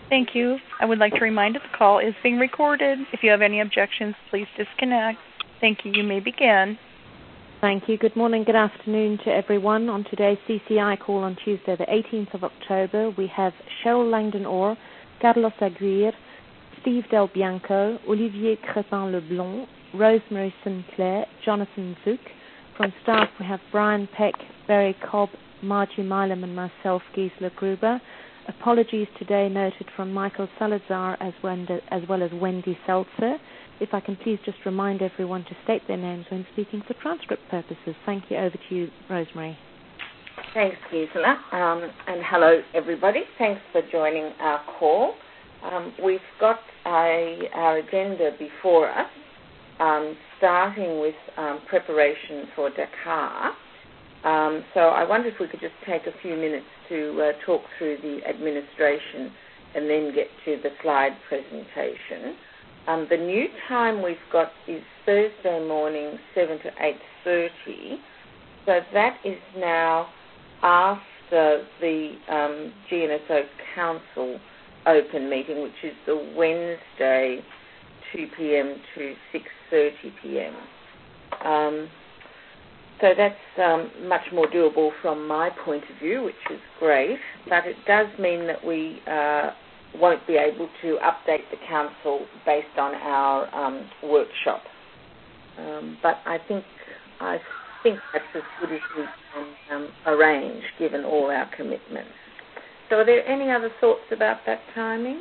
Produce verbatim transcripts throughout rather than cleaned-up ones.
Thank you. I would like to remind you the call is being recorded. If you have any objections, please disconnect. Thank you. You may begin. Thank you. Good morning, good afternoon to everyone. On today's C C I call on Tuesday, the eighteenth of October, we have Cheryl Langdon-Orr, Carlos Aguirre, Steve Del Bianco, Olivier Crepin-Leblond, Rosemary Sinclair, Jonathan Zook. From staff, we have Brian Peck, Barry Cobb, Margie Milam, and myself, Gisela Gruber. Apologies today noted from Michael Salazar as well, as well as Wendy Seltzer. If I can please just remind everyone to state their names when speaking for transcript purposes. Thank you. Over to you, Rosemary. Thanks, Gisela. Um, and hello, everybody. Thanks for joining our call. Um, we've got a, our agenda before us, um, starting with um, preparation for Dakar. Um, so I wonder if we could just take a few minutes to uh, talk through the administration and then get to the slide presentation. Um, the new time we've got is Thursday morning, seven to eight thirty. So that is now after the um, G N S O Council open meeting, which is the Wednesday, two p.m. to six thirty p.m. Um, so that's um, much more doable from my point of view, which is great. But it does mean that we uh, won't be able to update the council based on our um, workshop. Um, but I think I think that's as good as we can um, arrange, given all our commitments. So are there any other thoughts about that timing?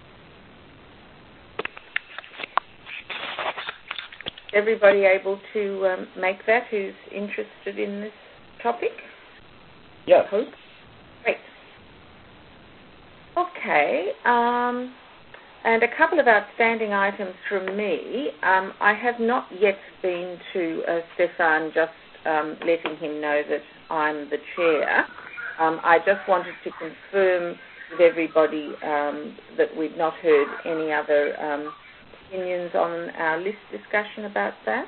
Everybody able to um, make that who's interested in this topic? Yes. Hope. Great. Okay. Um, and a couple of outstanding items from me. Um, I have not yet been to uh, Stefan, just um, letting him know that I'm the chair. Um, I just wanted to confirm with everybody um, that we've not heard any other um, opinions on our list discussion about that.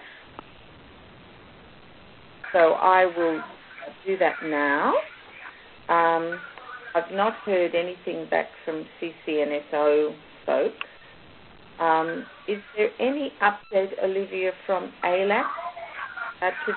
So I will do that now. Um, I've not heard anything back from C C N S O folks. Um, is there any update, Olivia, from A L A C? Uh,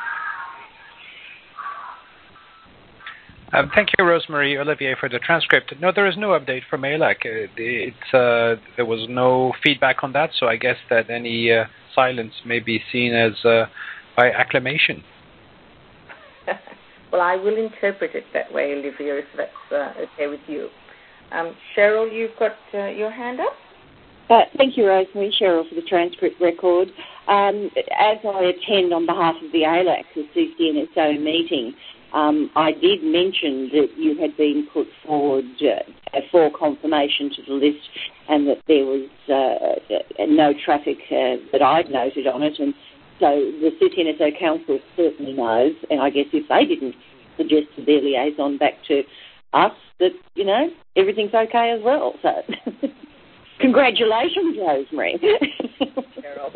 Um, thank you, Rosemary, Olivier, for the transcript. No, there is no update from A L A C. Uh, it's, uh, there was no feedback on that, so I guess that any uh, silence may be seen as uh, by acclamation. Well, I will interpret it that way, Olivia, if that's uh, okay with you. Um, Cheryl, you've got uh, your hand up? Uh, thank you, Rosemary. Cheryl for the transcript record. Um, as I attend on behalf of the A L A C, the C C N S O meeting, Um, I did mention that you had been put forward uh, for confirmation to the list and that there was uh, no traffic uh, that I'd noted on it. And so the C C N S O Council certainly knows, and I guess if they didn't suggest to their liaison back to us, that, you know, everything's okay as well. So congratulations, Rosemary. Cheryl.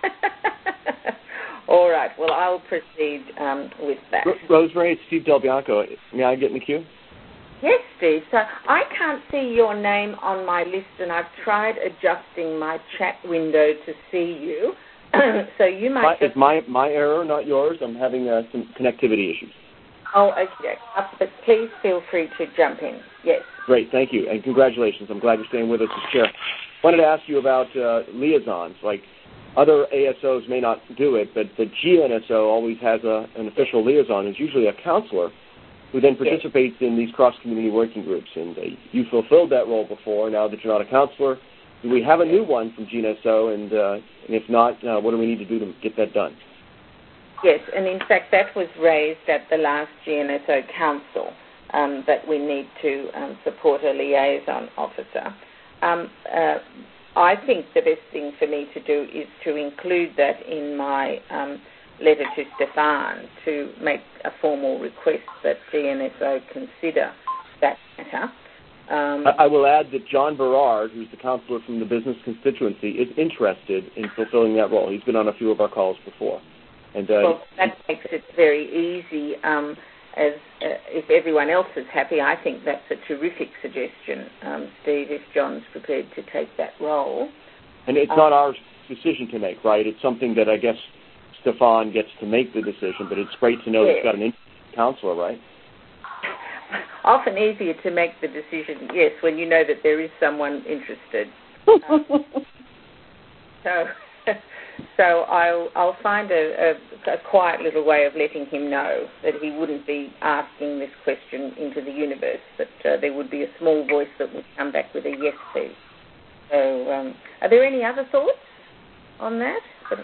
All right. Well, I'll proceed um, with that. R- Rosemary, it's Steve Del Bianco. May I get in the queue? Yes, Steve. So I can't see your name on my list, and I've tried adjusting my chat window to see you. So you might. My, just... It's my my error, not yours. I'm having uh, some connectivity issues. Oh, okay. Uh, but please feel free to jump in. Yes. Great. Thank you, and congratulations. I'm glad you're staying with us as chair. Wanted to ask you about uh, liaisons, like. Other A S Os may not do it, but the G N S O always has a, an official liaison. It's usually a counselor who then participates in these cross-community working groups. And uh, you fulfilled that role before. Now that you're not a counselor, do we have a new one from G N S O? And, uh, and if not, uh, what do we need to do to get that done? Yes, and in fact that was raised at the last G N S O Council, um, that we need to um, support a liaison officer. Um, uh, I think the best thing for me to do is to include that in my um, letter to Stefan to make a formal request that G N S O consider that matter. Um, I, I will add that John Berard, who's the councillor from the business constituency, is interested in fulfilling that role. He's been on a few of our calls before. And uh, well, that makes it very easy. Um, as uh, if everyone else is happy, I think that's a terrific suggestion, um, Steve, if John's prepared to take that role. And it's um, not our decision to make, right? It's something that I guess Stefan gets to make the decision, but it's great to know yeah. he's got an counselor, right? Often easier to make the decision, yes, when you know that there is someone interested. um, so, so I'll I'll find a, a, a quiet little way of letting him know that he wouldn't be asking this question into the universe, that uh, there would be a small voice that would come back with a yes, please. So, um, are there any other thoughts on that?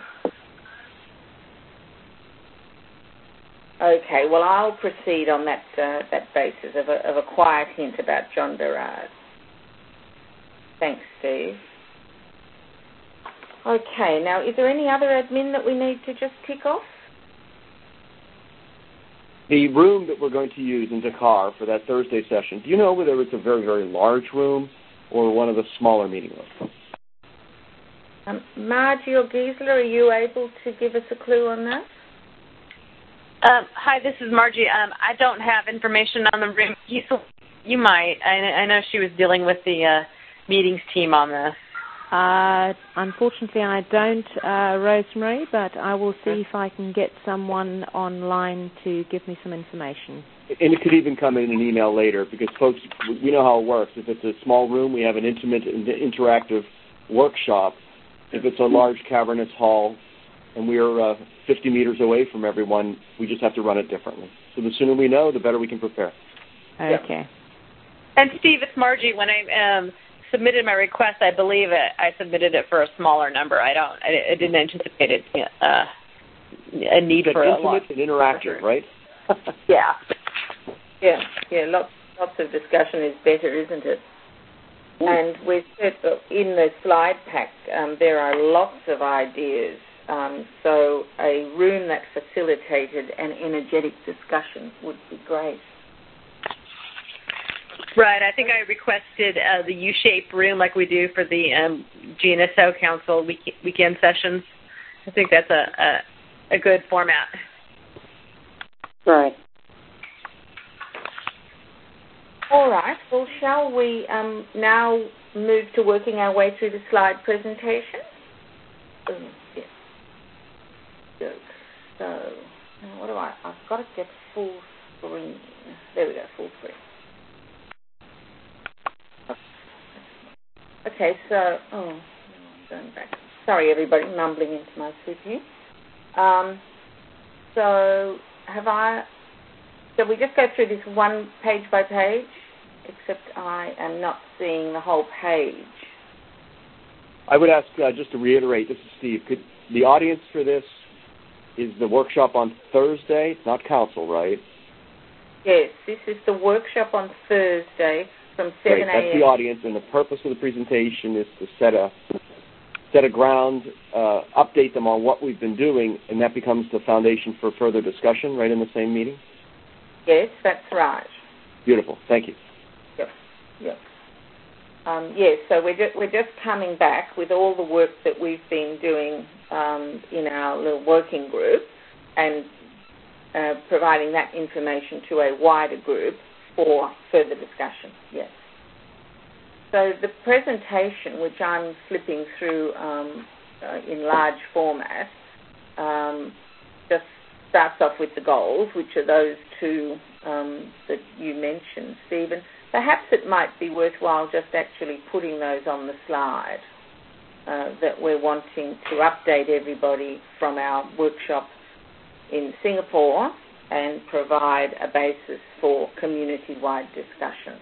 Okay, well, I'll proceed on that uh, that basis of a, of a quiet hint about John Berard. Thanks, Steve. Okay, now, is there any other admin that we need to just tick off? The room that we're going to use in Dakar for that Thursday session, do you know whether it's a very, very large room or one of the smaller meeting rooms? Um, Margie or Gisela, are you able to give us a clue on that? Um, hi, this is Margie. Um, I don't have information on the room. You, you might. I, I know she was dealing with the uh, meetings team on this. Uh, unfortunately, I don't, uh, Rosemary, but I will see if I can get someone online to give me some information. And it could even come in an email later, because, folks, we know how it works. If it's a small room, we have an intimate, interactive workshop. If it's a large, cavernous hall, and we're uh, fifty meters away from everyone, we just have to run it differently. So the sooner we know, the better we can prepare. Okay. Yeah. And Steve, it's Margie. When I um, submitted my request, I believe it, I submitted it for a smaller number. I don't. I, I didn't anticipate it, uh, a need it's for intimate a lot. and interactive, right? yeah. Yeah. Yeah. Lots, lots of discussion is better, isn't it? And we've said that in the slide pack, um, there are lots of ideas. Um, so a room that facilitated an energetic discussion would be great. Right. I think I requested uh, the U-shaped room like we do for the um, G N S O Council week- weekend sessions. I think that's a, a, a good format. Right. All right. Well, shall we um, now move to working our way through the slide presentation? Um, yes. Good. So, now what do I? I've got to get full screen. There we go, full screen. Okay, so, oh, I'm going back. Sorry, everybody, mumbling into my soup here. Um, so, have I, shall we just go through this one page by page? Except I am not seeing the whole page. I would ask, uh, just to reiterate, this is Steve, could the audience for this, is the workshop on Thursday? It's not council, right? Yes, this is the workshop on Thursday from seven a.m. That's the audience, and the purpose of the presentation is to set a set a ground, uh, update them on what we've been doing, and that becomes the foundation for further discussion right in the same meeting? Yes, that's right. Beautiful. Thank you. Yep, yep. Um, yes, so we're just, we're just coming back with all the work that we've been doing um, in our little working group and uh, providing that information to a wider group for further discussion, yes. So the presentation, which I'm flipping through um, uh, in large format, um, just starts off with the goals, which are those two um, that you mentioned, Stephen. Perhaps it might be worthwhile just actually putting those on the slide uh, that we're wanting to update everybody from our workshop in Singapore and provide a basis for community-wide discussion.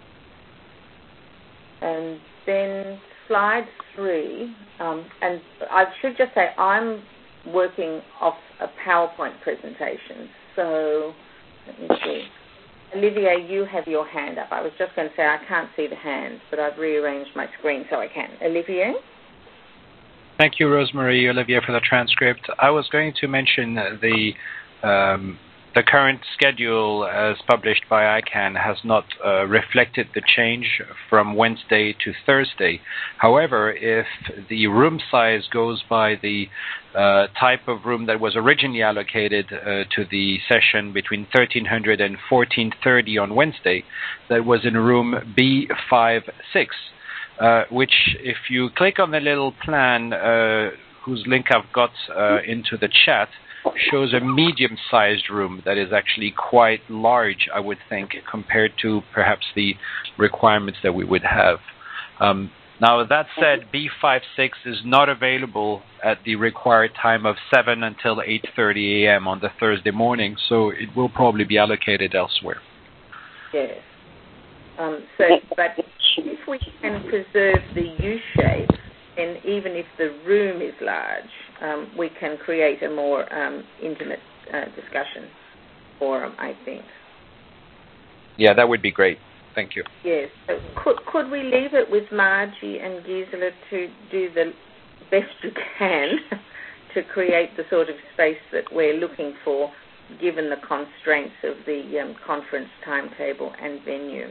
And then slide three, um, and I should just say I'm working off a PowerPoint presentation, so let me see. Olivier, you have your hand up. I was just going to say I can't see the hand, but I've rearranged my screen so I can. Olivier? Thank you, Rosemary, Olivier, for the transcript. I was going to mention the um, the current schedule as published by I CANN has not uh, reflected the change from Wednesday to Thursday. However, if the room size goes by the uh, type of room that was originally allocated uh, to the session between thirteen hundred and fourteen thirty on Wednesday, that was in room B fifty-six, uh, which if you click on the little plan uh, whose link I've got uh, into the chat, shows a medium-sized room that is actually quite large, I would think, compared to perhaps the requirements that we would have. Um, now, that said, B fifty-six is not available at the required time of seven until eight thirty a.m. on the Thursday morning, so it will probably be allocated elsewhere. Yes. Um, so, but if we can preserve the U-shape, and even if the room is large, um, we can create a more um, intimate uh, discussion forum, I think. Yeah, that would be great. Thank you. Yes. So could, could we leave it with Margie and Gisela to do the best you can to create the sort of space that we're looking for, given the constraints of the um, conference timetable and venue?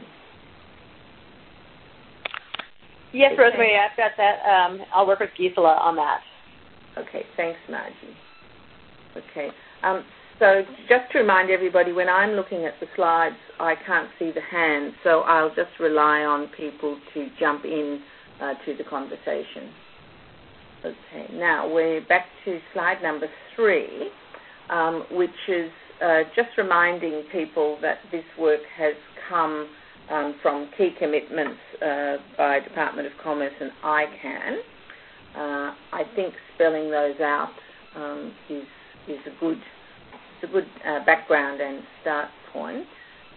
Yes, Rosemary, I've got that. Um, I'll work with Gisela on that. Okay, thanks, Margie. Okay, um, so just to remind everybody, when I'm looking at the slides, I can't see the hands, so I'll just rely on people to jump in uh, to the conversation. Okay, now we're back to slide number three, um, which is uh, just reminding people that this work has come Um, from key commitments uh, by Department of Commerce and I CANN. Uh, I think spelling those out um, is is a good it's a good uh, background and start point.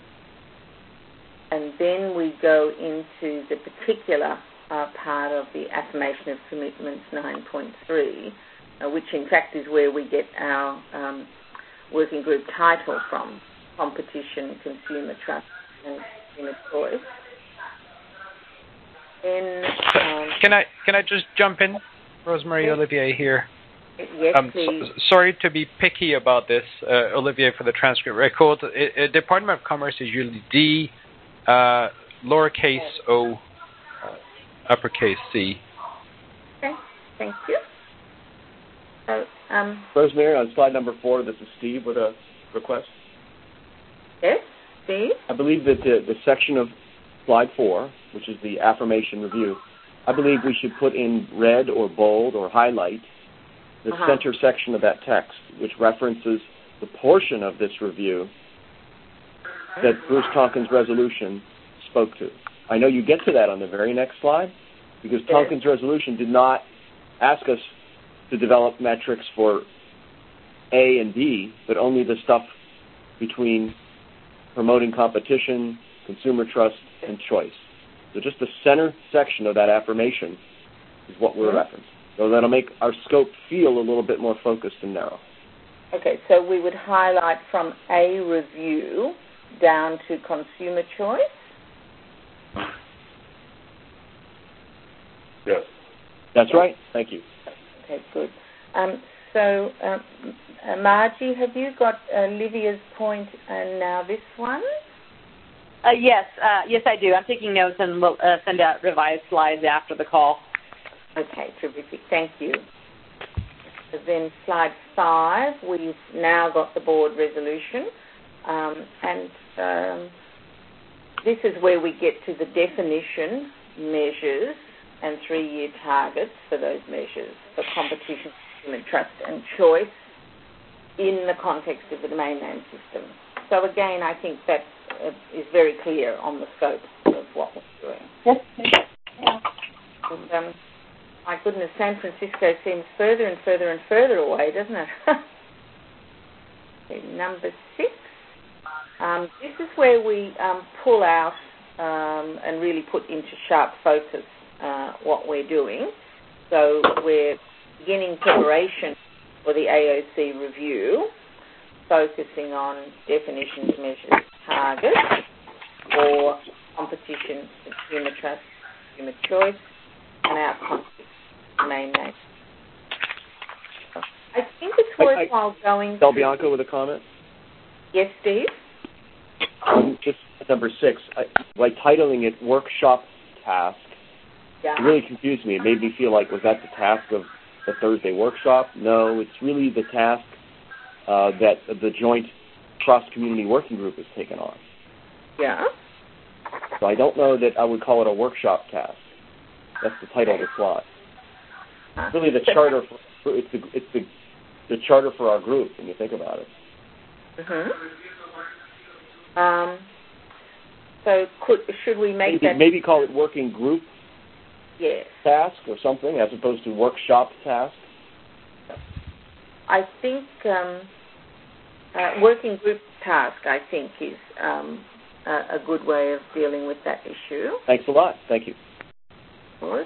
And then we go into the particular uh, part of the Affirmation of Commitments nine point three, uh, which in fact is where we get our um, working group title from: Competition, Consumer Trust, and Choice. In, um, can I can I just jump in, Rosemary? Yes. Olivier here. Yes, um, please. So, sorry to be picky about this, uh, Olivier, for the transcript record. It, it, Department of Commerce is usually D, uh, lowercase o, uh, uppercase C. Okay, thank you. So, um, Rosemary, on slide number four, this is Steve with a request. Yes. I believe that the, the section of slide four, which is the affirmation review, I believe we should put in red or bold or highlight the uh-huh. center section of that text, which references the portion of this review that Bruce Tonkin's resolution spoke to. I know you get to that on the very next slide, because Tonkin's resolution did not ask us to develop metrics for A and B, but only the stuff between promoting competition, consumer trust, and choice. So just the center section of that affirmation is what we're mm-hmm. referencing. So that'll make our scope feel a little bit more focused and narrow. Okay, so we would highlight from A review down to consumer choice? Yes. That's right. Thank you. Okay, good. Um, so, um, uh, Margie, have you got uh, Livia's point and now this one? Uh, yes, uh, yes, I do. I'm taking notes and we'll uh, send out revised slides after the call. Okay, terrific. Thank you. So then slide five, we've now got the board resolution. Um, and um, this is where we get to the definition, measures, and three-year targets for those measures for competition, consumer trust, and choice in the context of the domain name system. So again, I think that uh, is very clear on the scope of what we're doing. Yes. Yeah. And, um, my goodness, San Francisco seems further and further and further away, doesn't it? Okay, number six. Um, this is where we um, pull out um, and really put into sharp focus uh, what we're doing. So we're beginning preparation for the A O C review, focusing on definitions, measures, targets for competition, consumer trust, consumer choice, and our context domain name. I think it's worthwhile going. Del Bianco with a comment. Yes, Steve? Um, just number six, I, like titling it Workshop Task, yeah. It really confused me. It made me feel like, was that the task of the Thursday workshop? No, it's really the task uh, that the joint cross-community working group has taken on. Yeah. So I don't know that I would call it a workshop task. That's the title of the slide. It's really the charter for, it's the it's the the charter for our group when you think about it. Mm-hmm. Um. So could should we make maybe, that maybe call it working group yes. task or something as opposed to workshop task? I think um, uh, working group task I think is um, a, a good way of dealing with that issue. Thanks a lot. Thank you. Good.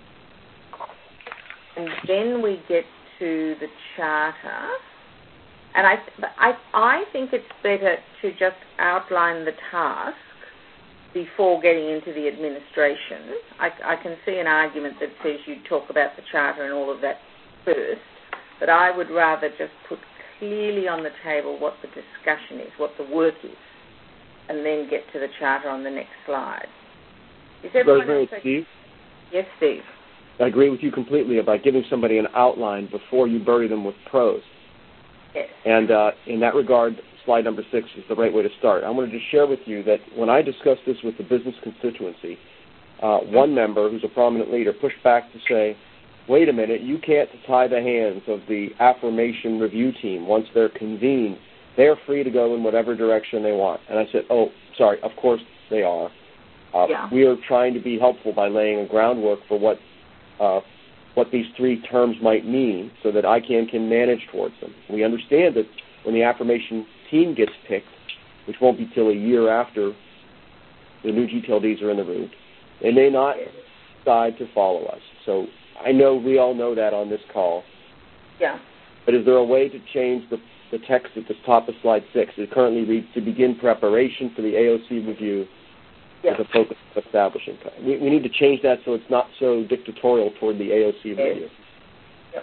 And then we get to the charter, and I, I, I think it's better to just outline the task before getting into the administration. I, I can see an argument that says you talk about the charter and all of that first, but I would rather just put clearly on the table what the discussion is, what the work is, and then get to the charter on the next slide. Is everyone Rosemary, else Steve? Yes, Steve. I agree with you completely about giving somebody an outline before you bury them with prose. Yes. And uh, in that regard, slide number six is the right way to start. I wanted to share with you that when I discussed this with the business constituency, uh, one member, who's a prominent leader, pushed back to say, wait a minute, you can't tie the hands of the affirmation review team once they're convened. They're free to go in whatever direction they want. And I said, oh, sorry, of course they are. Uh, yeah. We are trying to be helpful by laying a groundwork for what uh, what these three terms might mean so that I C A N can manage towards them. We understand that when the affirmation team gets picked, which won't be till a year after the new G T L Ds are in the room, they may not decide to follow us. So I know we all know that on this call. Yeah. But is there a way to change the, the text at the top of slide six? It currently reads, to begin preparation for the A O C review yeah. with a focus on establishing. We, we need to change that so it's not so dictatorial toward the A O C review. Yeah.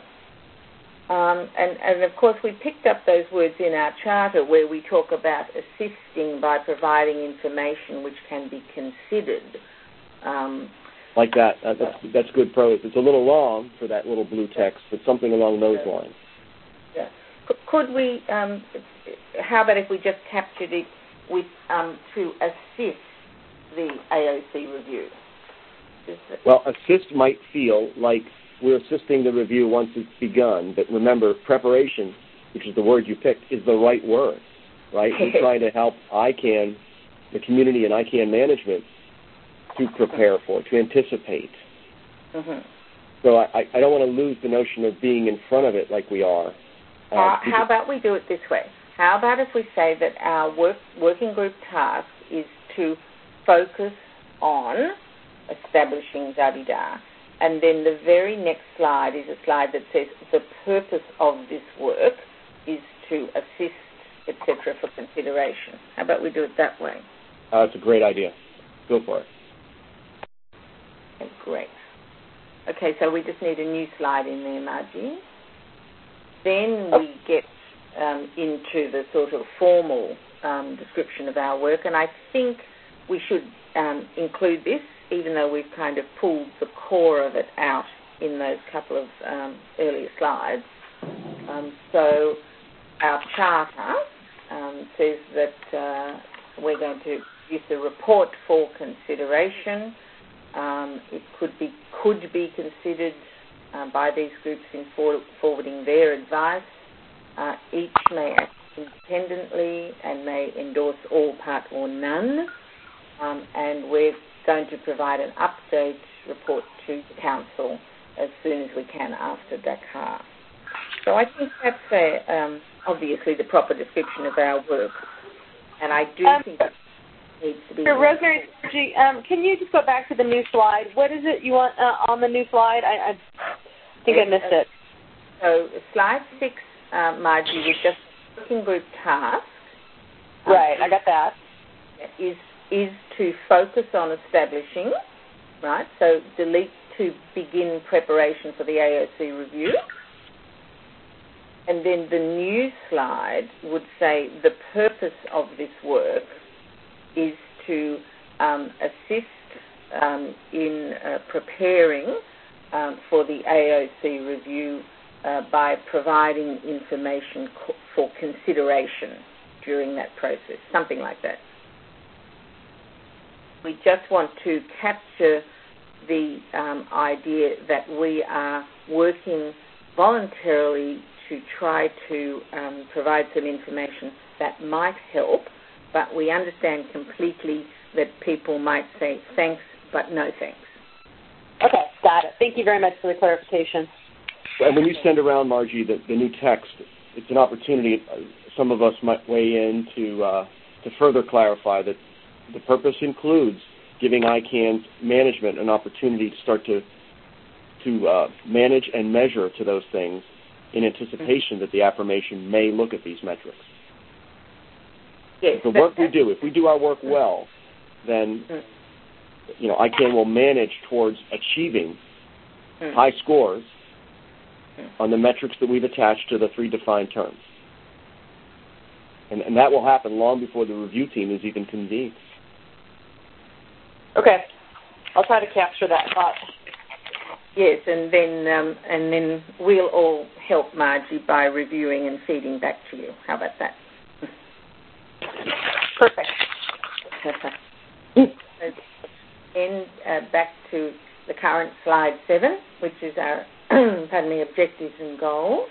Um, and, and, of course, we picked up those words in our charter where we talk about assisting by providing information which can be considered. Um, like that. Uh, that's, that's good prose. It's a little long for that little blue text, but something along those yeah. lines. Yeah. Could we, um, how about if we just captured it with um, to assist the A O C review? Well, assist might feel like we're assisting the review once it's begun, but remember, preparation, which is the word you picked, is the right word, right? We're trying to help I C A N, the community and I C A N management, to prepare for, to anticipate. Mm-hmm. So I, I don't want to lose the notion of being in front of it like we are. Uh, uh, how about we do it this way? How about if we say that our work, working group task is to focus on establishing da-di-da, and then the very next slide is a slide that says the purpose of this work is to assist, et cetera, for consideration. How about we do it that way? Uh, that's a great idea. Go for it. Okay, great. Okay, so we just need a new slide in there, Margie. Then we get um, into the sort of formal um, description of our work, and I think we should um, include this, even though we've kind of pulled the core of it out in those couple of um, earlier slides. Um, so our charter um, says that uh, we're going to use the report for consideration. Um, it could be could be considered uh, by these groups in for, forwarding their advice. Uh, each may act independently and may endorse all, part, or none. Um, and we're going to provide an update report to the Council as soon as we can after Dakar. So I think that's a, um, obviously the proper description of our work. And I do um, think it needs to be... So Rosemary, um, can you just go back to the new slide? What is it you want uh, on the new slide? I, I think yes, I missed uh, it. So slide six, uh, Margie, was just working group task. Right, um, I got that. Is is to focus on establishing, right? So delete to begin preparation for the A O C review. And then the new slide would say the purpose of this work is to um, assist um, in uh, preparing um, for the A O C review uh, by providing information co- for consideration during that process, something like that. We just want to capture the um, idea that we are working voluntarily to try to um, provide some information that might help, but we understand completely that people might say thanks, but no thanks. Okay, got it. Thank you very much for the clarification. And when you send around, Margie, the, the new text, it's an opportunity. Some of us might weigh in to uh, to further clarify that the purpose includes giving I CAN's management an opportunity to start to to uh, manage and measure to those things in anticipation that the affirmation may look at these metrics. Yes, the work we do, if we do our work well, then you know I CAN will manage towards achieving mm. high scores mm. on the metrics that we've attached to the three defined terms. And, and that will happen long before the review team is even convened. Okay. I'll try to capture that thought. Yes, and then um, and then we'll all help Margie by reviewing and feeding back to you. How about that? Perfect. Then uh, back to the current slide seven, which is our pardon me, objectives and goals.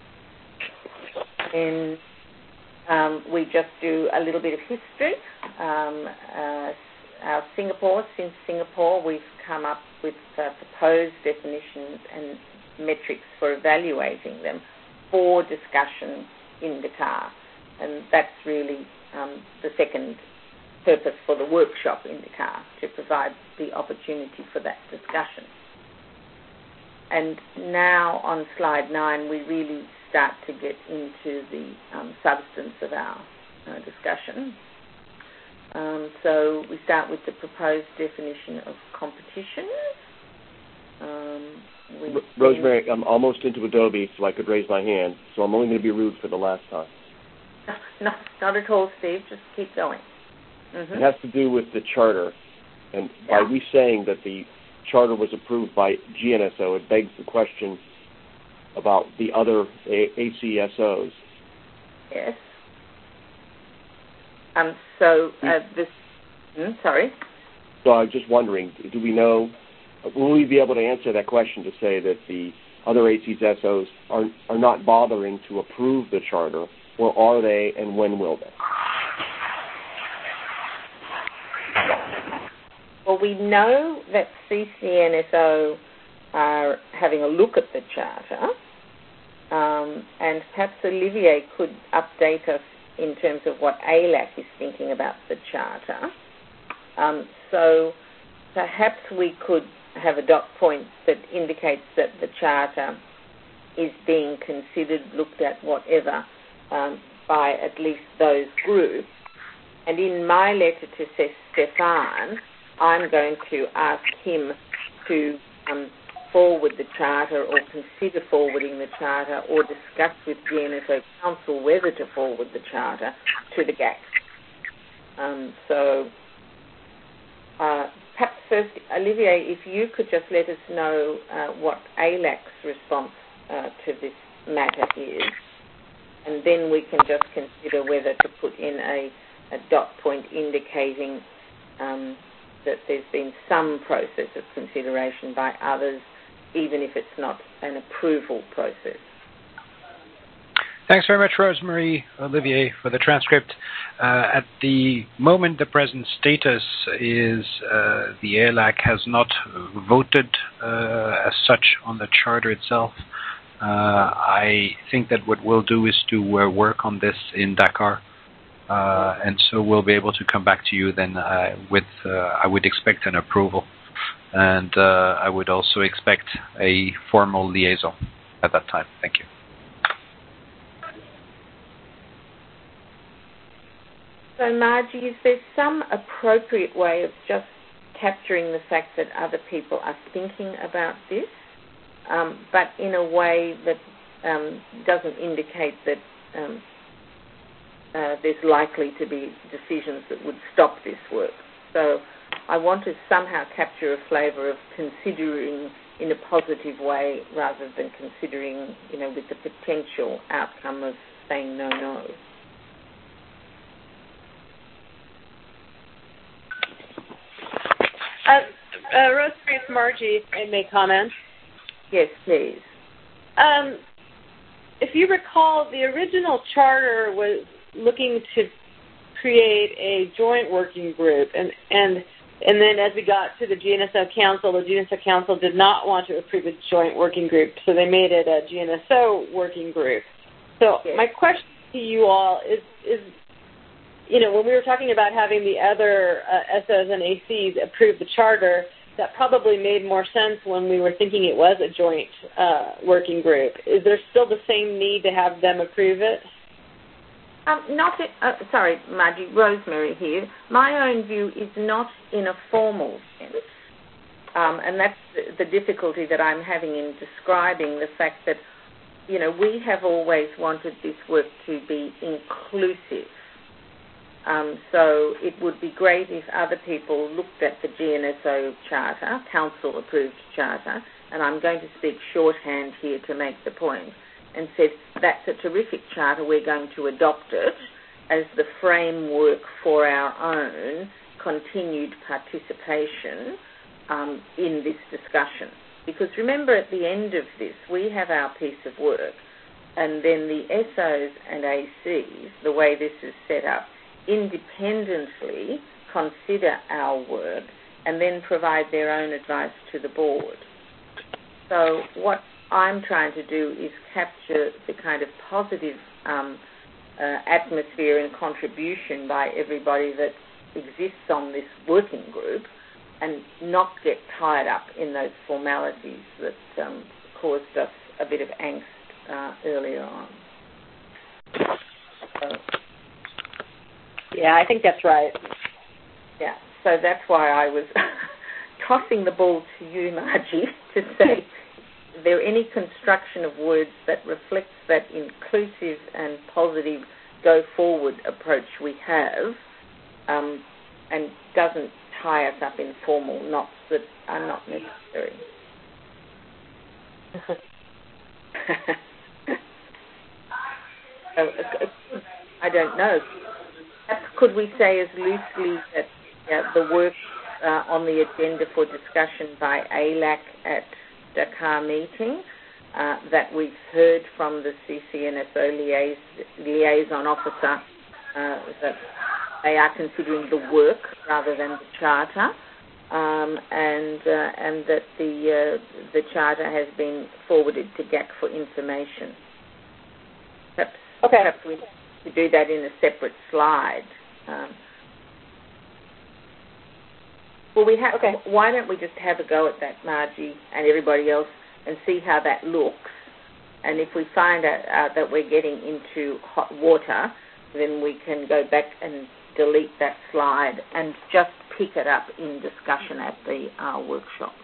And um, we just do a little bit of history. Um, uh, our Singapore, since Singapore, we've come up with uh, proposed definitions and metrics for evaluating them for discussion in the car. And that's really um, the second purpose for the workshop in the car, to provide the opportunity for that discussion. And now on slide nine, we really start to get into the um, substance of our uh, discussion. Um, so we start with the proposed definition of competition. Um, we Rosemary, I'm almost into Adobe, so I could raise my hand, so I'm only going to be rude for the last time. No, not at all, Steve. Just keep going. Mm-hmm. It has to do with the charter. And yeah. by we saying that the charter was approved by G N S O, it begs the question about the other A C S Os. Yes. Um. So uh, this. Mm, sorry. So I was just wondering, do we know? Will we be able to answer that question to say that the other A C S Os are are not bothering to approve the charter, or are they, and when will they? Well, we know that C C N S O are having a look at the charter, um, and perhaps Olivier could update us in terms of what A L A C is thinking about the charter. Um, so perhaps we could have a dot point that indicates that the charter is being considered, looked at, whatever, um, by at least those groups. And in my letter to Stefan, I'm going to ask him to um, forward the charter, or consider forwarding the charter, or discuss with G N S O Council whether to forward the charter to the G A C. Um, so uh, perhaps first, Olivier, if you could just let us know uh, what A L A C's response uh, to this matter is, and then we can just consider whether to put in a, a dot point indicating um, that there's been some process of consideration by others, even if it's not an approval process. Thanks very much, Rosemary, Olivier, for the transcript. Uh, at the moment, the present status is uh, the A L A C has not voted uh, as such on the charter itself. Uh, I think that what we'll do is to uh, work on this in Dakar. Uh, and so we'll be able to come back to you then uh, with, uh, I would expect an approval. And uh, I would also expect a formal liaison at that time. Thank you. So, Margie, is there some appropriate way of just capturing the fact that other people are thinking about this, um, but in a way that um, doesn't indicate that um, uh, there's likely to be decisions that would stop this work. So I want to somehow capture a flavour of considering in a positive way rather than considering, you know, with the potential outcome of saying no, no. Uh, uh, Rosemary, it's Margie. I may comment. Yes, please. Um, if you recall, the original charter was looking to create a joint working group, and and and then as we got to the G N S O Council, the G N S O Council did not want to approve a joint working group, so they made it a G N S O working group. So yes. My question to you all is is. You know, when we were talking about having the other uh, S Os and A Cs approve the charter, that probably made more sense when we were thinking it was a joint uh, working group. Is there still the same need to have them approve it? Um, not, it, uh, sorry, Margie, Rosemary here. My own view is not in a formal sense, um, and that's the, the difficulty that I'm having in describing the fact that, you know, we have always wanted this work to be inclusive. Um, so it would be great if other people looked at the G N S O Charter, Council-approved Charter, and I'm going to speak shorthand here to make the point, and said, that's a terrific charter, we're going to adopt it as the framework for our own continued participation um, in this discussion. Because remember, at the end of this, we have our piece of work, and then the S Os and A Cs, the way this is set up, independently consider our work and then provide their own advice to the board. So what I'm trying to do is capture the kind of positive um, uh, atmosphere and contribution by everybody that exists on this working group and not get tied up in those formalities that um, caused us a bit of angst uh, earlier on. So, Yeah, I think that's right. Yeah, so that's why I was tossing the ball to you, Margie, to say, is there any construction of words that reflects that inclusive and positive go-forward approach we have um, and doesn't tie us up in formal knots that are not necessary? so, I don't know. Could we say as loosely that uh, the work uh, on the agenda for discussion by A L A C at Dakar meeting, uh, that we've heard from the C C N S O liais- liaison officer uh, that they are considering the work rather than the charter, um, and uh, and that the uh, the charter has been forwarded to G A C for information. Perhaps, okay. perhaps we to do that in a separate slide. Um, well, we have. Okay. Why don't we just have a go at that, Margie, and everybody else, and see how that looks? And if we find out uh, that we're getting into hot water, then we can go back and delete that slide and just pick it up in discussion at the uh, workshop.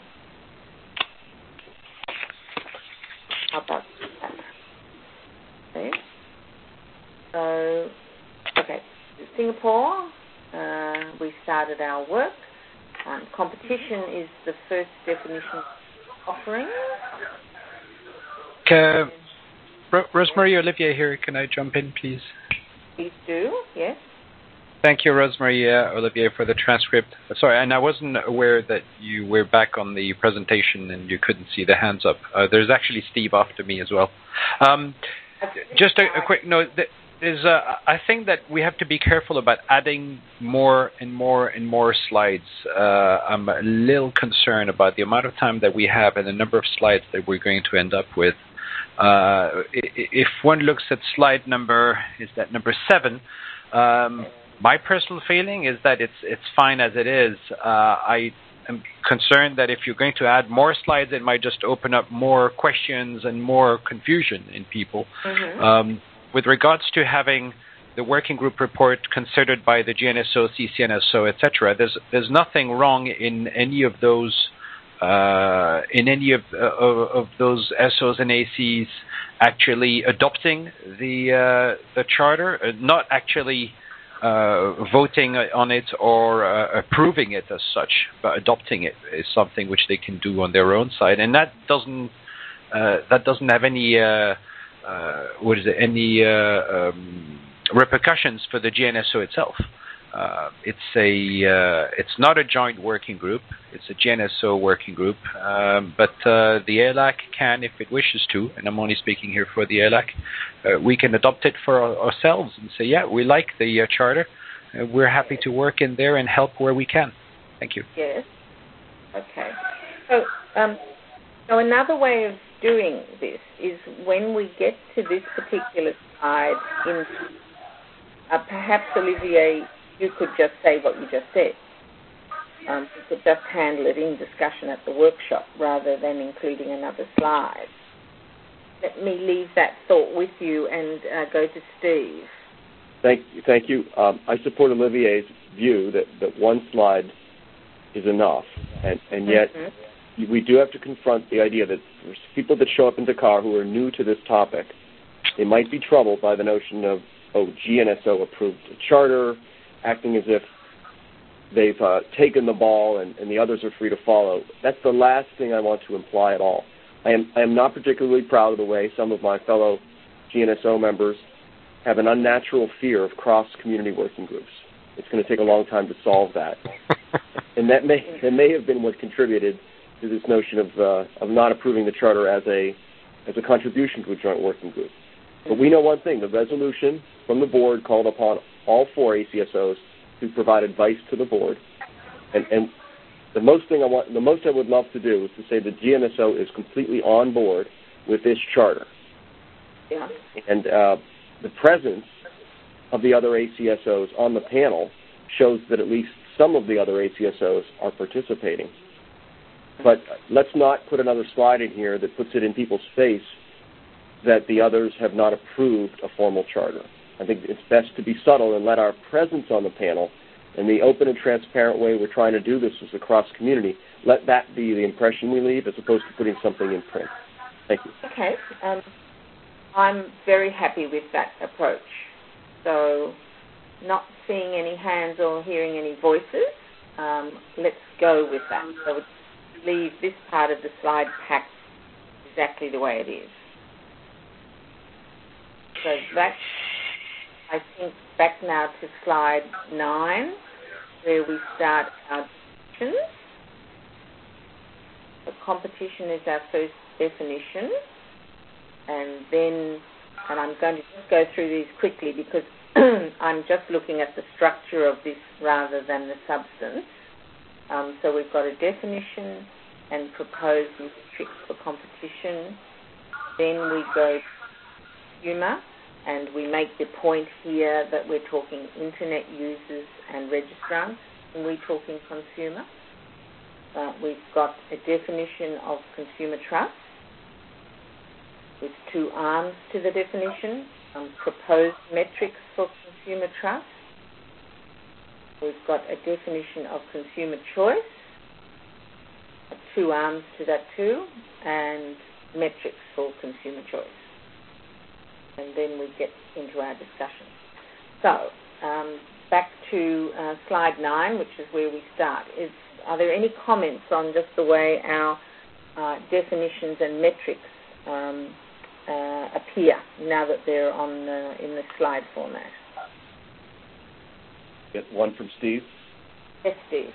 How about that? Okay. So, okay, Singapore, uh, we started our work. Um, competition is the first definition offering. Uh, Ro- Rosemary, Olivier here. Can I jump in, please? Please do, yes. Thank you, Rosemary, uh, Olivier, for the transcript. Sorry, and I wasn't aware that you were back on the presentation and you couldn't see the hands up. Uh, there's actually Steve after me as well. Um, just a, a quick note. Is uh, I think that we have to be careful about adding more and more and more slides. Uh, I'm a little concerned about the amount of time that we have and the number of slides that we're going to end up with. Uh, if one looks at slide number, is that number seven? Um, my personal feeling is that it's it's fine as it is. Uh, I am concerned that if you're going to add more slides, it might just open up more questions and more confusion in people. Mm-hmm. Um, With regards to having the working group report considered by the G N S O, C C N S O, et cetera, there's there's nothing wrong in any of those uh, in any of, uh, of of those S Os and A Cs actually adopting the uh, the charter, uh, not actually uh, voting on it or uh, approving it as such, but adopting it is something which they can do on their own side, and that doesn't uh, that doesn't have any uh, uh, what is it any uh, um, repercussions for the G N S O itself. Uh, it's a uh, it's not a joint working group. It's a G N S O working group, um, but uh, the A L A C can, if it wishes to, and I'm only speaking here for the A L A C, uh, we can adopt it for our, ourselves and say, yeah, we like the uh, charter. Uh, we're happy to work in there and help where we can. Thank you. Yes. Okay. So, um, so another way of doing this is when we get to this particular slide, in uh, perhaps Olivier, you could just say what you just said. Um, you could just handle it in discussion at the workshop rather than including another slide. Let me leave that thought with you and uh, go to Steve. Thank you. Thank you. Um, I support Olivier's view that, that one slide is enough, and, and yet mm-hmm. we do have to confront the idea that there's people that show up in Dakar who are new to this topic. They might be troubled by the notion of, oh, G N S O approved a charter, acting as if they've uh, taken the ball and, and the others are free to follow. That's the last thing I want to imply at all. I am, I am not particularly proud of the way some of my fellow G N S O members have an unnatural fear of cross-community working groups. It's going to take a long time to solve that. And that may, that may have been what contributed to this notion of, uh, of not approving the charter as a, as a contribution to a joint working group. But we know one thing. The resolution from the board called upon all four A C S Os to provide advice to the board. And, and the most thing I want, the most I would love to do is to say that G N S O is completely on board with this charter. Yeah. And uh, the presence of the other A C S Os on the panel shows that at least some of the other A C S Os are participating. But let's not put another slide in here that puts it in people's face that the others have not approved a formal charter. I think it's best to be subtle and let our presence on the panel and the open and transparent way we're trying to do this as a cross-community, let that be the impression we leave as opposed to putting something in print. Thank you. Okay. Um, I'm very happy with that approach. So not seeing any hands or hearing any voices, um, let's go with that. So we'll leave this part of the slide pack exactly the way it is. So that's, I think, back now to slide nine, where we start our definitions. The competition is our first definition. And then, and I'm going to just go through these quickly because I'm just looking at the structure of this rather than the substance. Um, so we've got a definition and proposed metrics for competition. Then we go to consumer, and we make the point here that we're talking internet users and registrants, and we're talking consumer. Uh, we've got a definition of consumer trust with two arms to the definition, um, proposed metrics for consumer trust. We've got a definition of consumer choice, two arms to that too, and metrics for consumer choice. And then we get into our discussion. So, um, back to uh, slide nine, which is where we start. Is, are there any comments on just the way our uh, definitions and metrics um, uh, appear now that they're on the, in the slide format? Get one from Steve. Yes, Steve.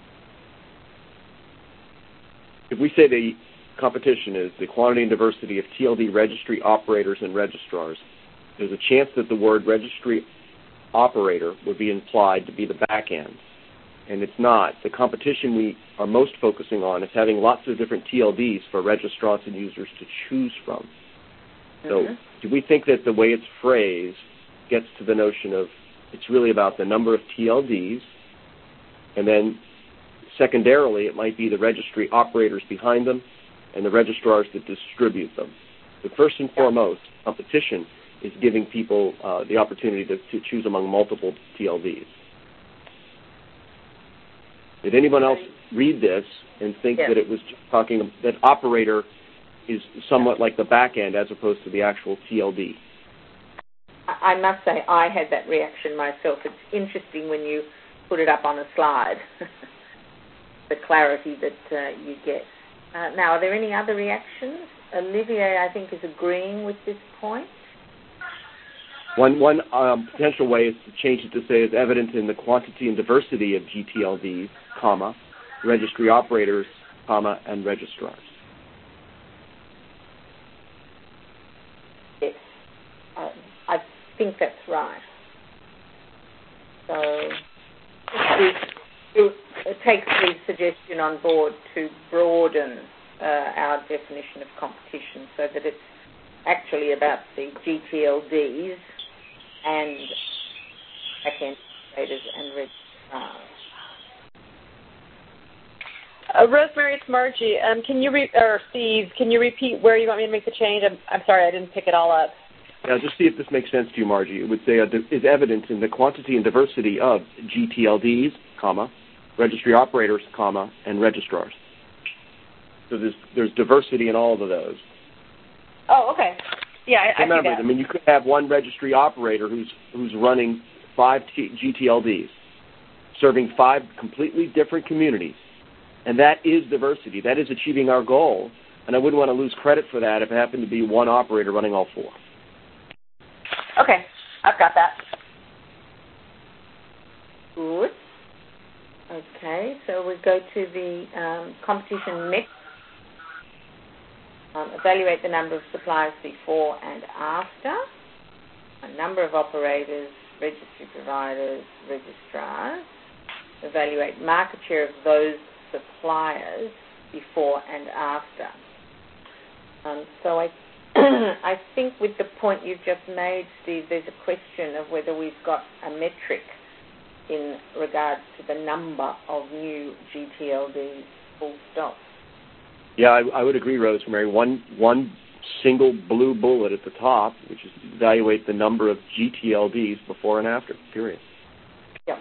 If we say the competition is the quantity and diversity of T L D registry operators and registrars, there's a chance that the word registry operator would be implied to be the back end. And it's not. The competition we are most focusing on is having lots of different T L Ds for registrants and users to choose from. So mm-hmm. do we think that the way it's phrased gets to the notion of it's really about the number of T L Ds, and then secondarily it might be the registry operators behind them and the registrars that distribute them. But first and foremost, competition is giving people uh, the opportunity to, to choose among multiple T L Ds. Did anyone else read this and think yes. that it was talking that operator is somewhat like the back end as opposed to the actual T L D. I must say I had that reaction myself. It's interesting when you put it up on a slide, the clarity that uh, you get. Uh, now, are there any other reactions? Olivier, I think, is agreeing with this point. One one um, potential way is to change it to say is evident in the quantity and diversity of G T L Ds, comma, registry operators, comma, and registrars. Yes, uh, I think that's right. So we, we take the suggestion on board to broaden uh, our definition of competition so that it's actually about the G T L Ds and back-end operators and registrars. Uh, Rosemary, it's Margie. Um, can you re- or Steve? Can you repeat where you want me to make the change? I'm, I'm sorry, I didn't pick it all up. Now, just see if this makes sense to you, Margie. It would say uh, is evident in the quantity and diversity of G T L Ds, comma, registry operators, comma, and registrars. So there's there's diversity in all of those. Oh, okay. Yeah, I, Remember, I see that. I mean, you could have one registry operator who's who's running five T- G T L Ds, serving five completely different communities, and that is diversity. That is achieving our goal, and I wouldn't want to lose credit for that if it happened to be one operator running all four. Okay, I've got that. Good. Okay, so we go to the um, competition mix. Um, evaluate the number of suppliers before and after, a number of operators, registry providers, registrars. Evaluate market share of those suppliers before and after. Um, so I, I think with the point you've just made, Steve, there's a question of whether we've got a metric in regards to the number of new G T L Ds, full stop. Yeah, I, I would agree, Rosemary. One one single blue bullet at the top, which is evaluate the number of G T L Ds before and after, period. Yep.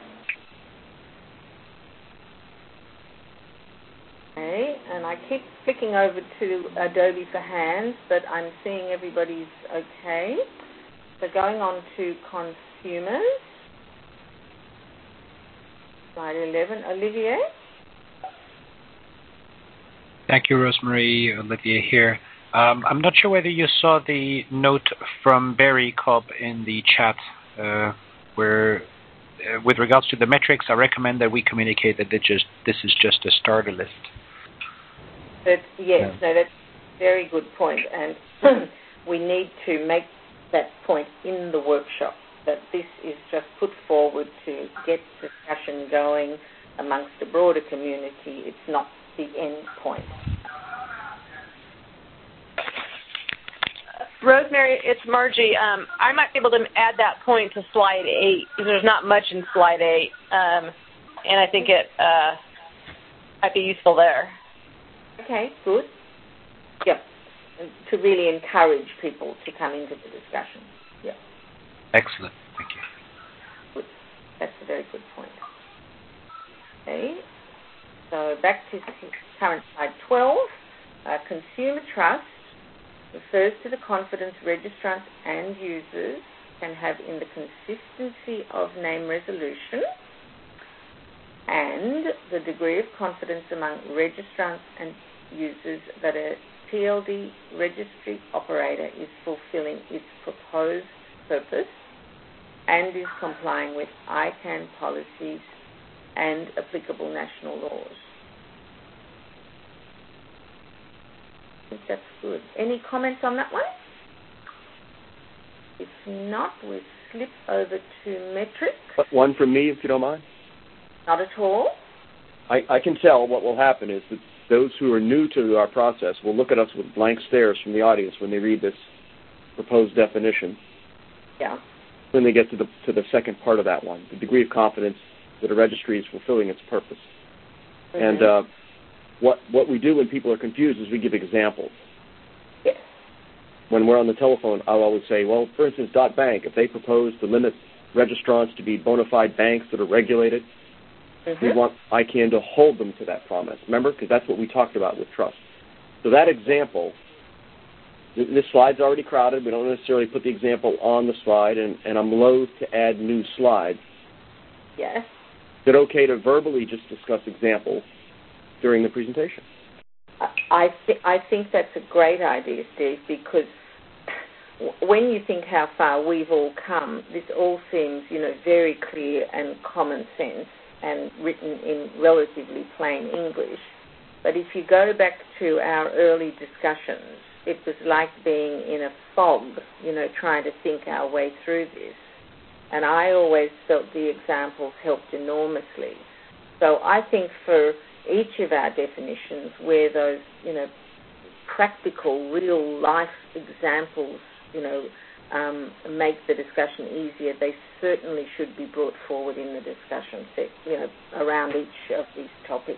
Okay, and I keep flicking over to Adobe for hands, but I'm seeing everybody's okay. So going on to consumers. Slide eleven. Olivier? Thank you, Rosemary. Olivier here. Um, I'm not sure whether you saw the note from Barry Cobb in the chat uh, where, uh, with regards to the metrics, I recommend that we communicate that just, this is just a starter list. That's, yes, Yeah. no, that's a very good point, and we need to make that point in the workshop, that this is just put forward to get discussion going amongst the broader community. It's not the end point. Rosemary, it's Margie. Um, I might be able to add that point to slide eight because there's not much in slide eight, um, and I think it uh, might be useful there. Okay, good. Yep, and to really encourage people to come into the discussion. Yep. Excellent. Thank you. Good. That's a very good point. Okay. So back to current slide twelve. Uh, consumer trust refers to the confidence registrants and users can have in the consistency of name resolution and the degree of confidence among registrants and users that a T L D registry operator is fulfilling its proposed purpose and is complying with I CANN policies and applicable national laws. I think that's good. Any comments on that one? If not, we'll slip over to metrics. One from me, if you don't mind. Not at all. I, I can tell what will happen is that those who are new to our process will look at us with blank stares from the audience when they read this proposed definition. Yeah. When they get to the to the second part of that one, the degree of confidence that a registry is fulfilling its purpose. Mm-hmm. And uh, what what we do when people are confused is we give examples. Yes. When we're on the telephone, I'll always say, well, for instance, Dot Bank, if they propose to limit registrants to be bona fide banks that are regulated, Mm-hmm. We want I C A N to hold them to that promise. Remember? Because that's what we talked about with trust. So that example, this slide's already crowded. We don't necessarily put the example on the slide, and, and I'm loath to add new slides. Yes. Is it okay to verbally just discuss examples during the presentation? I, th- I think that's a great idea, Steve, because when you think how far we've all come, this all seems, you know, very clear and common sense and written in relatively plain English. But if you go back to our early discussions, it was like being in a fog, you know, trying to think our way through this. And I always felt the examples helped enormously. So I think for each of our definitions where those, you know, practical, real-life examples, you know, um, make the discussion easier, they certainly should be brought forward in the discussion set, you know, around each of these topics.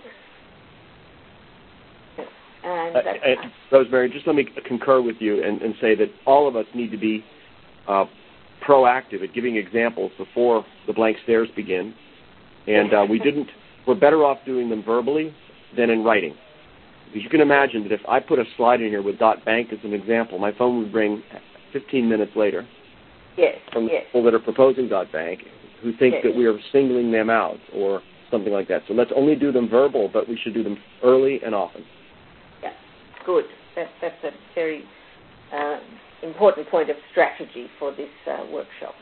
And uh, uh, Rosemary, just let me concur with you and, and say that all of us need to be uh, proactive at giving examples before the blank stares begin. And uh, we didn't, we're better off doing them verbally than in writing. Because you can imagine that if I put a slide in here with .bank as an example, my phone would ring fifteen minutes later yes, from yes. people that are proposing .bank who think yes. that we are singling them out or something like that. So let's only do them verbal, but we should do them early and often. Yeah, good. That, that's a very uh, important point of strategy for this uh, workshop.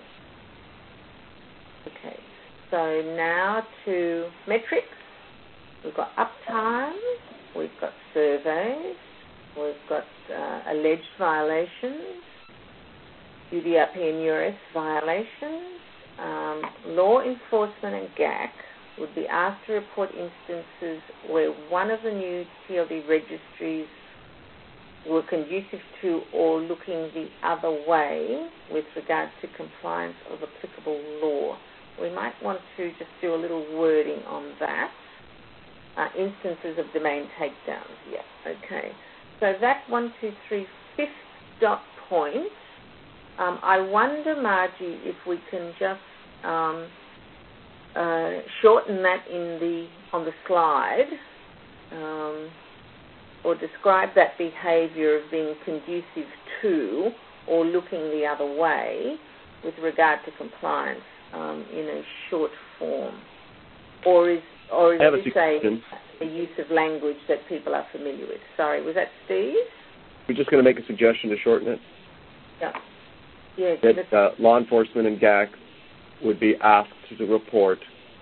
Okay, so now to metrics. We've got uptime, we've got surveys, we've got uh, alleged violations, U D R P and U R S violations. Um, law enforcement and G A C would be asked to report instances where one of the new T L D registries were conducive to or looking the other way with regard to compliance of applicable law. We might want to just do a little wording on that. Uh, instances of domain takedowns. Yeah, okay. So that one, two, three, fifth dot point. Um, I wonder, Margie, if we can just um, uh, shorten that in the on the slide, um, or describe that behaviour of being conducive to or looking the other way with regard to compliance um, in a short form, or is or is this a, a use of language that people are familiar with? Sorry, was that Steve? We're just going to make a suggestion to shorten it. Yeah. Yeah. That uh, law enforcement and G A C would be asked to report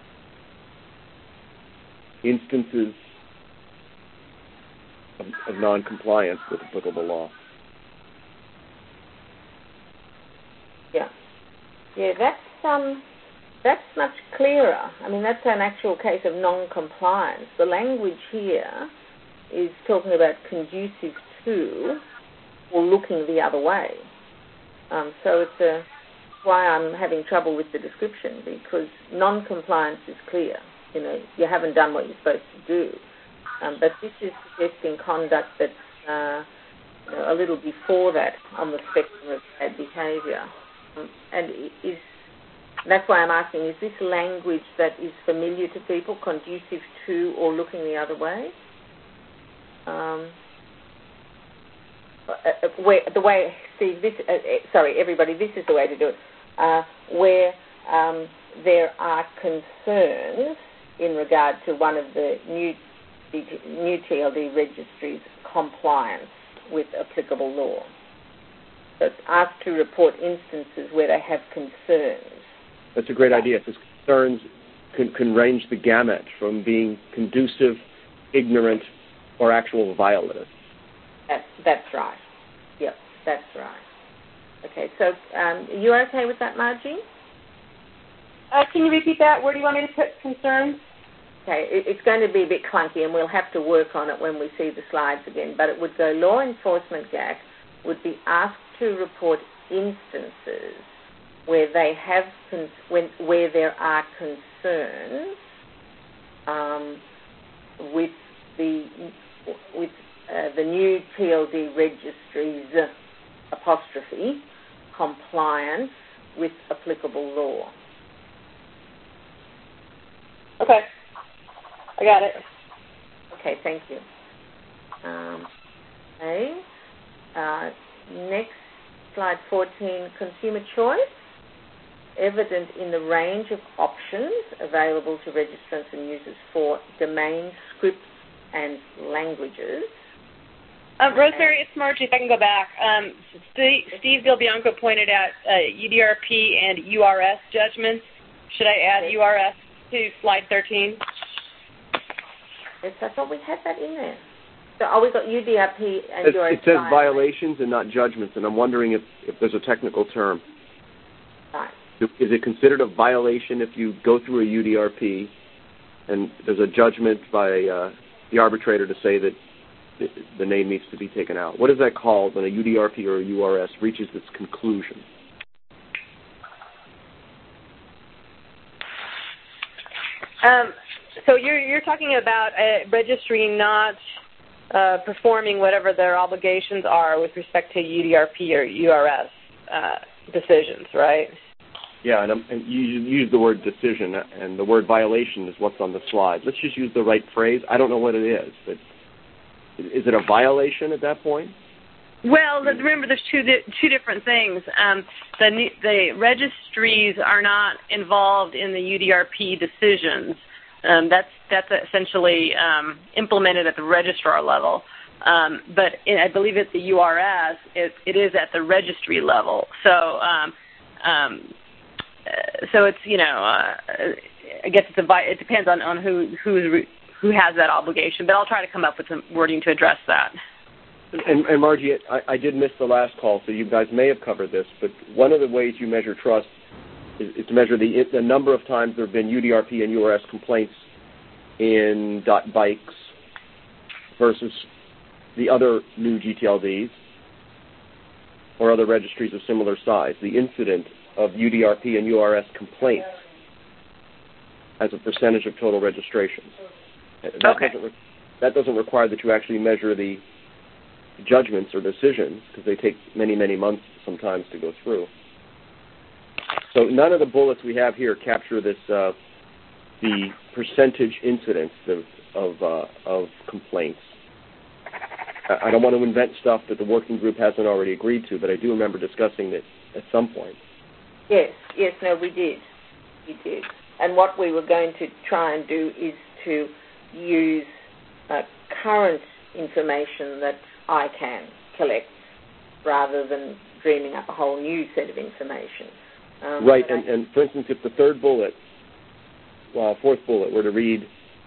instances of, of non-compliance with applicable law. Yeah. Yeah, that's um, that's much clearer. I mean, that's an actual case of non-compliance. The language here is talking about conducive to or looking the other way. Um, so it's a, why I'm having trouble with the description, because non-compliance is clear. You know, you haven't done what you're supposed to do. Um, but this is suggesting conduct that's uh, you know, a little before that on the spectrum of bad behaviour. Um, and is that's why I'm asking, is this language that is familiar to people, conducive to or looking the other way? Um, uh, where, the way, Steve, this, uh, sorry, everybody, this is the way to do it. Uh, where um, there are concerns in regard to one of the new, new T L D registries' compliance with applicable law. So it's asked to report instances where they have concerns. That's a great idea, because concerns can, can range the gamut from being conducive, ignorant, or actual violative. That, that's right. Yep, that's right. Okay, so um, are you okay with that, Margie? Uh, can you repeat that? Where do you want me to put concerns? Okay, it, it's going to be a bit clunky, and we'll have to work on it when we see the slides again, but it would go law enforcement G A C would be asked to report instances where they have con- when, where there are concerns um, with the with uh, the new T L D registry's apostrophe compliance with applicable law. Okay. I got it. Okay, thank you. Um, okay. Uh, next, slide fourteen, consumer choice. Evident in the range of options available to registrants and users for domain, scripts, and languages. Um, Rosemary, it's Margie. If I can go back. Um, Steve, Steve Del Bianco pointed out uh, U D R P and U R S judgments. Should I add U R S to slide thirteen? Yes, I thought we had that in there. So, oh, we've got U D R P and it, U R S. It says violations and not judgments, and I'm wondering if, if there's a technical term. Right. Is it considered a violation if you go through a U D R P and there's a judgment by uh, the arbitrator to say that the name needs to be taken out? What is that called when a U D R P or a U R S reaches its conclusion? Um, so you're you're talking about a registry not uh, performing whatever their obligations are with respect to U D R P or U R S uh, decisions, right? Yeah, and, um, and you use the word decision, and the word violation is what's on the slide. Let's just use the right phrase. I don't know what it is, but is it a violation at that point? Well, remember, there's two two different things. Um, the the registries are not involved in the U D R P decisions. Um, that's that's essentially um, implemented at the registrar level. Um, but in, I believe at the U R S, it, it is at the registry level. So. Um, um, Uh, so it's, you know, uh, I guess it's a, it depends on, on who who's, who has that obligation. But I'll try to come up with some wording to address that. And, and Margie, I, I did miss the last call, so you guys may have covered this. But one of the ways you measure trust is, is to measure the, the number of times there have been U D R P and U R S complaints in .bikes versus the other new G T L Ds or other registries of similar size. The incident of U D R P and U R S complaints as a percentage of total registrations. That, okay. doesn't re- that doesn't require that you actually measure the judgments or decisions, because they take many, many months sometimes to go through. So none of the bullets we have here capture this, uh, the percentage incidence of of, uh, of complaints. I, I don't want to invent stuff that the working group hasn't already agreed to, but I do remember discussing it at some point. Yes, yes, no, we did. We did. And what we were going to try and do is to use uh, current information that I can collect rather than dreaming up a whole new set of information. Um, right, and, and for instance, if the third bullet, well, fourth bullet, were to read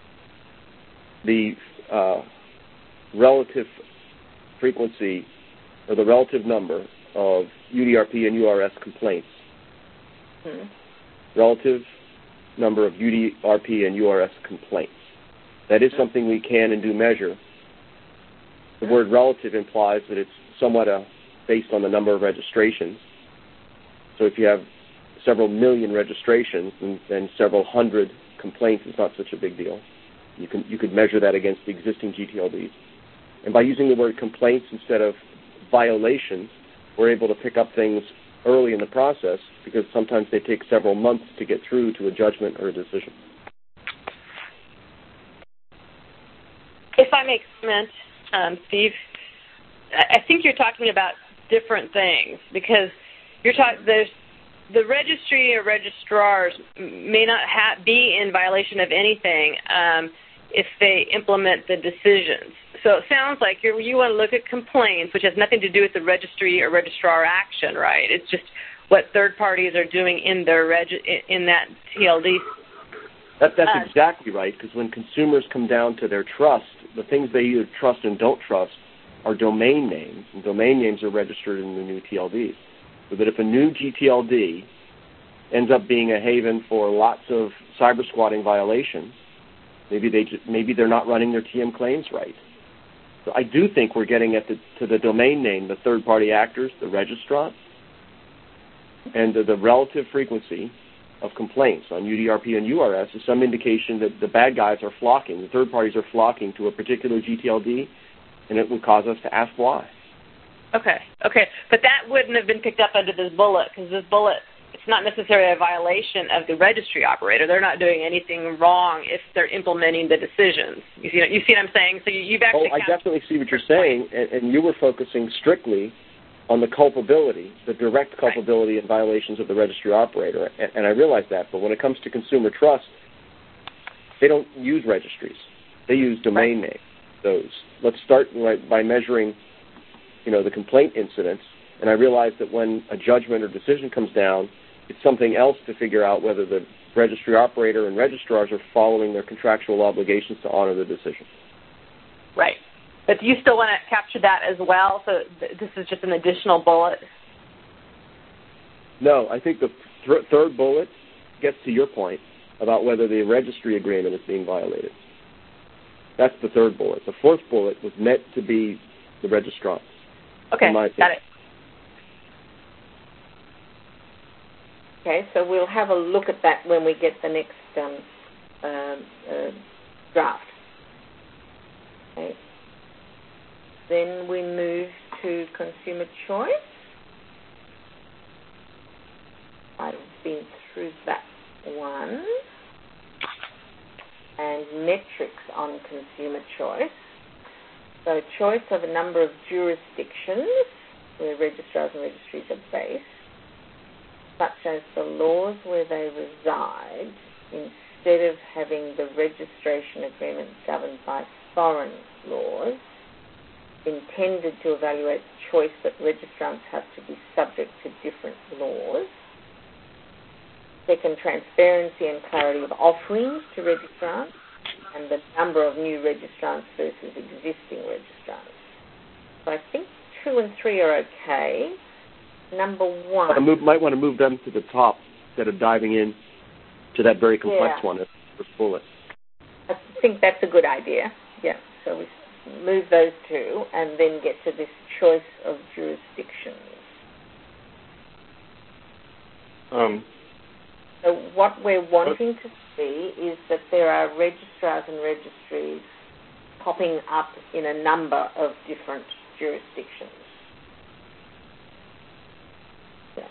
the uh, relative frequency or the relative number of U D R P and U R S complaints, Hmm. relative number of U D R P and U R S complaints. That is something we can and do measure. The word relative implies that it's somewhat uh, based on the number of registrations. So if you have several million registrations and then several hundred complaints, it's not such a big deal. You can you could measure that against the existing G T L Ds. And by using the word complaints instead of violations, we're able to pick up things early in the process, because sometimes they take several months to get through to a judgment or a decision. If I may comment, um, Steve, I think you're talking about different things, because you're talking there's the registry or registrars may not ha- be in violation of anything um, if they implement the decisions. So it sounds like you're, you want to look at complaints, which has nothing to do with the registry or registrar action, right? It's just what third parties are doing in their regi- in that T L D. That, that's uh, exactly right, because when consumers come down to their trust, the things they either trust and don't trust are domain names, and domain names are registered in the new T L Ds. So that if a new G T L D ends up being a haven for lots of cyber squatting violations, maybe they just, maybe they're not running their T M claims right. So I do think we're getting at the, to the domain name, the third-party actors, the registrant, and the, the relative frequency of complaints on U D R P and U R S is some indication that the bad guys are flocking, the third parties are flocking to a particular G T L D, and it would cause us to ask why. Okay, okay. But that wouldn't have been picked up under this bullet, because this bullet it's not necessarily a violation of the registry operator. They're not doing anything wrong if they're implementing the decisions. You see, you see what I'm saying? So you, you've actually. Oh, I definitely see what you're saying, and, and you were focusing strictly on the culpability, the direct culpability right. and violations of the registry operator, and, and I realize that. But when it comes to consumer trust, they don't use registries; they use domain right. names. Those. Let's start right, by measuring, you know, the complaint incidents. And I realize that when a judgment or decision comes down, it's something else to figure out whether the registry operator and registrars are following their contractual obligations to honor the decision. Right. But do you still want to capture that as well? So th- this is just an additional bullet? No, I think the th- third bullet gets to your point about whether the registry agreement is being violated. That's the third bullet. The fourth bullet was meant to be the registrant. Okay, got it. Okay, so we'll have a look at that when we get the next um, uh, uh, draft. Okay. Then we move to consumer choice. I've been through that one. And metrics on consumer choice. So choice of a number of jurisdictions where registrars and registries are based, such as the laws where they reside, instead of having the registration agreement governed by foreign laws, intended to evaluate the choice that registrants have to be subject to different laws. Second, transparency and clarity of offerings to registrants, and the number of new registrants versus existing registrants. So I think two and three are okay. Number one. I move, might want to move them to the top instead of diving in to that very complex yeah. one, the first bullet. I think that's a good idea. Yeah. So we move those two and then get to this choice of jurisdictions. Um. So what we're wanting to see is that there are registrars and registries popping up in a number of different jurisdictions. Yeah.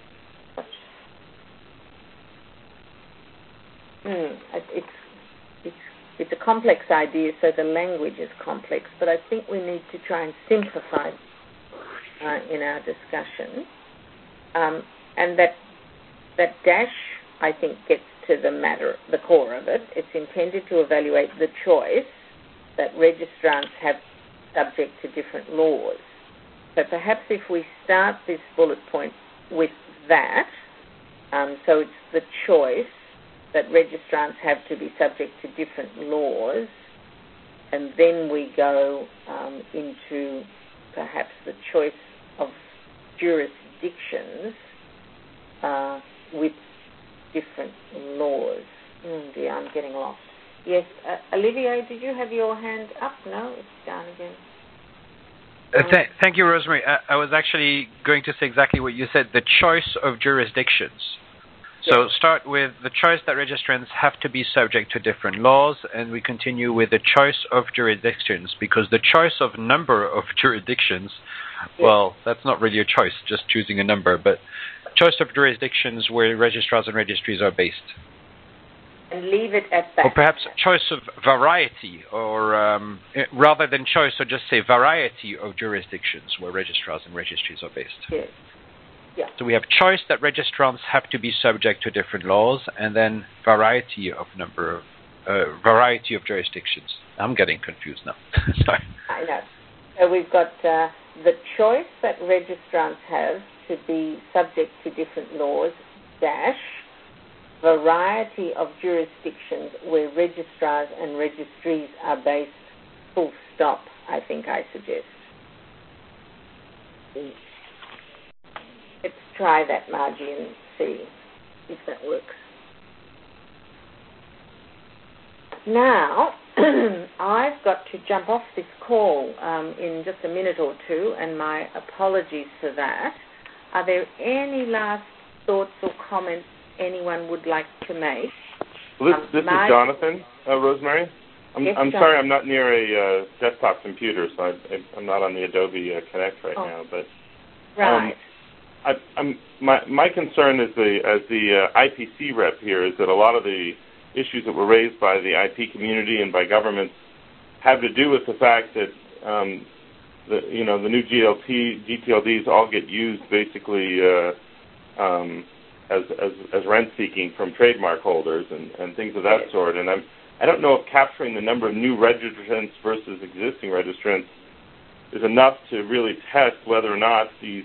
Mm, it's, it's, it's a complex idea, so the language is complex, but I think we need to try and simplify uh, in our discussion. Um, and that that dash, I think, gets to the matter, the core of it. It's intended to evaluate the choice that registrants have subject to different laws. So perhaps if we start this bullet point with that, um, so it's the choice that registrants have to be subject to different laws, and then we go um, into perhaps the choice of jurisdictions uh, with different laws. Oh dear, I'm getting lost. Yes, uh, Olivier, did you have your hand up? No, it's down again. Uh, th- thank you, Rosemary. I, I was actually going to say exactly what you said, the choice of jurisdictions. So yes. Start with the choice that registrants have to be subject to different laws, and we continue with the choice of jurisdictions, because the choice of number of jurisdictions, yes. well, that's not really a choice, just choosing a number, but choice of jurisdictions where registrars and registries are based. And leave it at that. Or perhaps choice of variety, or um, rather than choice, or just say variety of jurisdictions where registrars and registries are based. Yes. Yeah. So we have choice that registrants have to be subject to different laws, and then variety of number of uh, variety of jurisdictions. I'm getting confused now. Sorry. I know. So we've got uh, the choice that registrants have to be subject to different laws, dash, variety of jurisdictions where registrars and registries are based, full stop, I think I suggest. Let's try that, Margie, and see if that works. Now, I've got to jump off this call um, in just a minute or two, and my apologies for that. Are there any last thoughts or comments anyone would like to make? Well, this, um, this my, is Jonathan, uh, Rosemary. I'm, yes, I'm Jonathan. sorry I'm not near a uh, desktop computer, so I, I'm not on the Adobe uh, Connect right oh. now. But Right. um, I, I'm, my my concern as the as the uh, I P C rep here is that a lot of the issues that were raised by the I P community and by governments have to do with the fact that um, the you know the new G L T G T L Ds all get used basically uh, um, as, as as rent seeking from trademark holders and, and things of that sort. And I'm I don't know if capturing the number of new registrants versus existing registrants is enough to really test whether or not these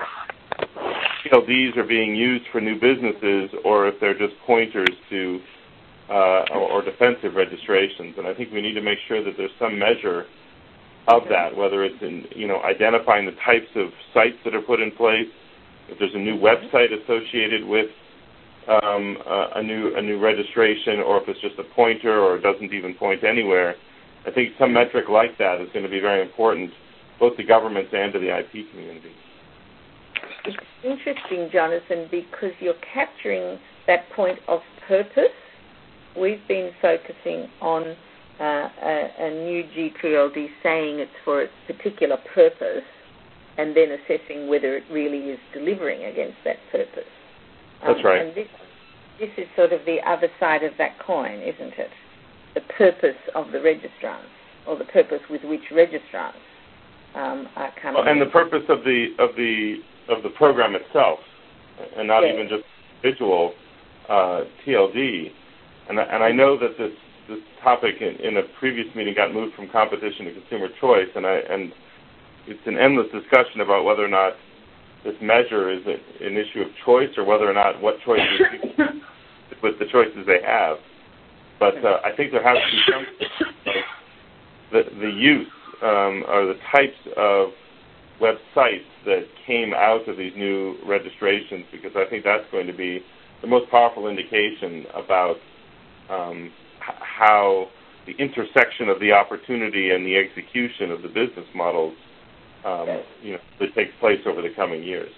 T L Ds are being used for new businesses or if they're just pointers to uh, or, or defensive registrations. And I think we need to make sure that there's some measure of that, whether it's in you know identifying the types of sites that are put in place, if there's a new website associated with um, a, a new a new registration, or if it's just a pointer or it doesn't even point anywhere. I think some metric like that is going to be very important, both to governments and to the I P community. It's interesting, Jonathan, because you're capturing that point of purpose. We've been focusing on uh, a, a new G T L D saying it's for a particular purpose and then assessing whether it really is delivering against that purpose. Um, That's right. And this, this is sort of the other side of that coin, isn't it? The purpose of the registrants, or the purpose with which registrants um, are coming. Well, and the purpose of the of the of the program itself, and not yes. even just individual uh, T L D. And I, and I know that this this topic in, in a previous meeting got moved from competition to consumer choice, and I and it's an endless discussion about whether or not this measure is a, an issue of choice or whether or not what choices with the choices they have. But uh, I think there has to be some the the use um, or the types of websites that came out of these new registrations, because I think that's going to be the most powerful indication about um, h- how the intersection of the opportunity and the execution of the business models um, you know, that takes place over the coming years.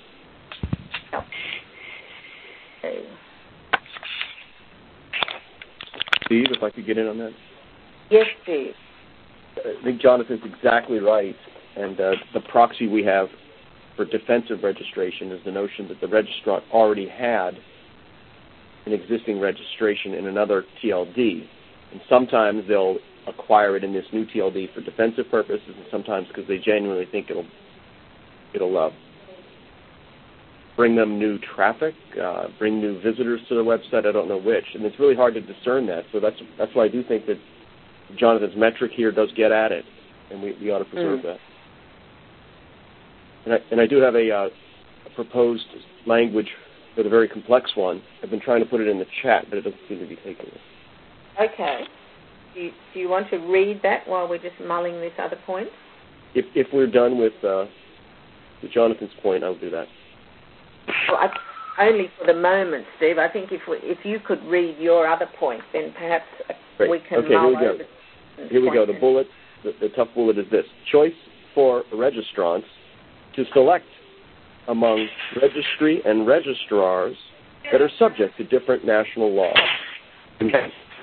Steve, if I could get in on that? Yes, Steve. I think Jonathan's exactly right. And uh, the proxy we have for defensive registration is the notion that the registrant already had an existing registration in another T L D. And sometimes they'll acquire it in this new T L D for defensive purposes, and sometimes because they genuinely think it'll it'll uh, bring them new traffic, uh, bring new visitors to the website. I don't know which, and it's really hard to discern that. So that's that's why I do think that Jonathan's metric here does get at it, and we, we ought to preserve mm. that. And I, and I do have a, uh, a proposed language for the very complex one. I've been trying to put it in the chat, but it doesn't seem to be taking it. Okay. Do you, do you want to read that while we're just mulling this other point? If if we're done with, uh, with Jonathan's point, I'll do that. Well, I, only for the moment, Steve. I think if we, if you could read your other point, then perhaps Great. we can okay, mull here we over. Go. Here we go. The bullet, the, the tough bullet is this: choice for registrants to select among registry and registrars that are subject to different national laws. Okay.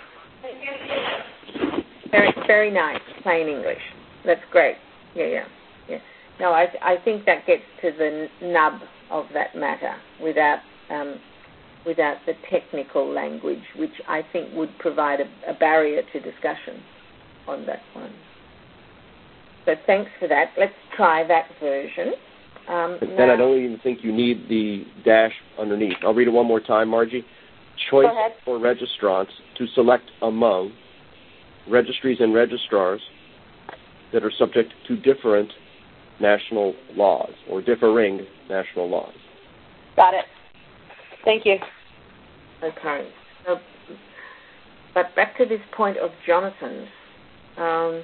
Very, very nice, plain English. That's great. Yeah, yeah, yeah. No, I, I think that gets to the nub of that matter without, um, without the technical language, which I think would provide a, a barrier to discussion on that one. So thanks for that. Let's try that version. Um, and now, I don't even think you need the dash underneath. I'll read it one more time, Margie. Choice for registrants to select among registries and registrars that are subject to different national laws or differing national laws. Got it. Thank you. Okay. So, but back to this point of Jonathan's. Um,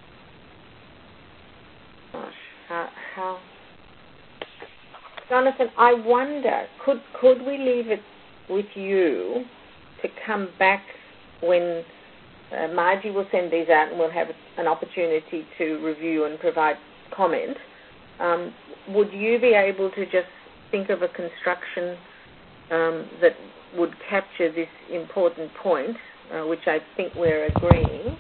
gosh, how, how Jonathan, I wonder, could could we leave it with you to come back when uh, Margie will send these out and we'll have an opportunity to review and provide comment? Um, would you be able to just think of a construction um, that would capture this important point, uh, which I think we're agreeing?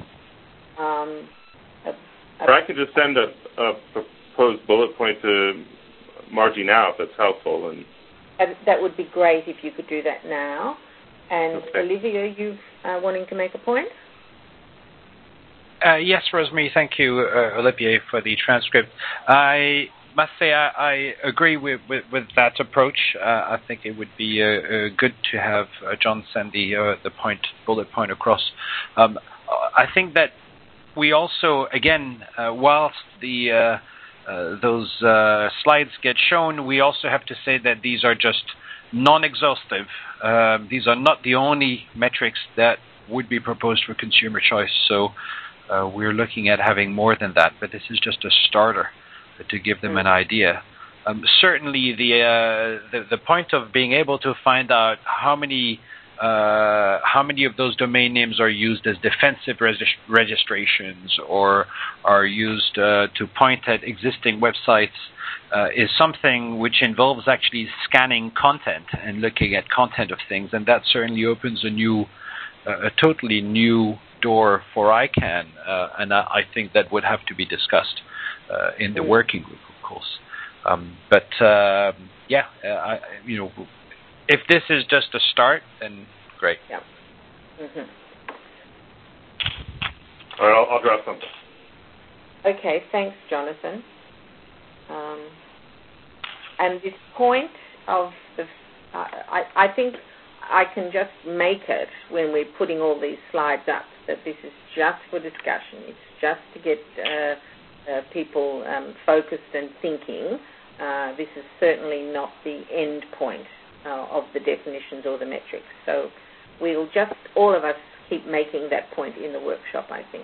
Um, a, a or I could just send a, a proposed bullet point to Margie now, if that's helpful. And that, that would be great if you could do that now. And okay. Olivia, you uh, wanting to make a point? Uh, yes, Rosemary, thank you, uh, Olivier, for the transcript. I must say I, I agree with, with, with that approach. Uh, I think it would be uh, uh, good to have uh, John send the, uh, the point, bullet point across. Um, I think that we also, again, uh, whilst the uh, uh, those uh, slides get shown, we also have to say that these are just non-exhaustive. Uh, these are not the only metrics that would be proposed for consumer choice. So uh, we're looking at having more than that, but this is just a starter to give them an idea. Um, certainly, the, uh, the the point of being able to find out how many uh, how many of those domain names are used as defensive regist- registrations or are used uh, to point at existing websites uh, is something which involves actually scanning content and looking at content of things, and that certainly opens a new, uh, a totally new door for I CANN, uh, and I, I think that would have to be discussed uh, in the working group, of course. Um, but uh, yeah, uh, I, you know, if this is just a start, then great. Yeah. Mm-hmm. All right, I'll, I'll drop something. Okay, thanks, Jonathan. Um, and this point of the, uh, I, I think I can just make it when we're putting all these slides up that this is just for discussion. It's just to get uh, uh, people um, focused and thinking. Uh, this is certainly not the end point uh, of the definitions or the metrics. So we'll just, all of us, keep making that point in the workshop, I think.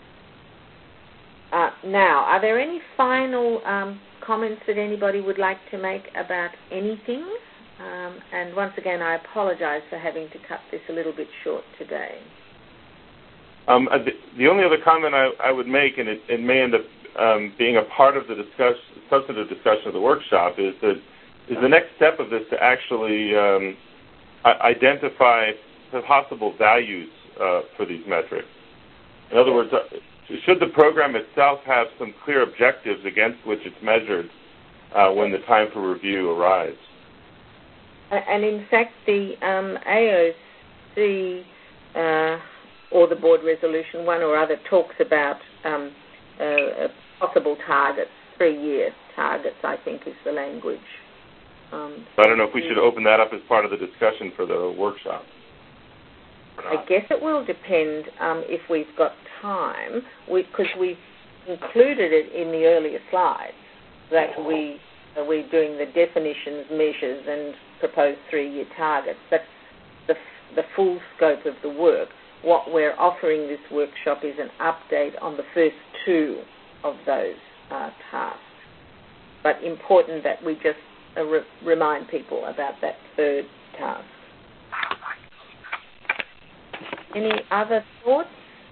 Uh, now, are there any final um, comments that anybody would like to make about anything? Um, and once again, I apologize for having to cut this a little bit short today. Um, the, the only other comment I, I would make, and it, it may end up um, being a part of the discuss, substantive discussion of the workshop, is that is the next step of this to actually um, identify the possible values uh, for these metrics. In other words, uh, should the program itself have some clear objectives against which it's measured uh, when the time for review arrives? And in fact, the um, A O C uh, or the board resolution, one or other, talks about um, uh, possible targets, three-year targets, I think is the language. Um, I don't know if we should open that up as part of the discussion for the workshop. I guess it will depend um, if we've got time, because we, we've included it in the earlier slides, that we, uh, we're doing the definitions, measures, and proposed three-year targets. That's the, the full scope of the work. What we're offering this workshop is an update on the first two of those uh, tasks. But important that we just uh, re- remind people about that third task. Any other thoughts?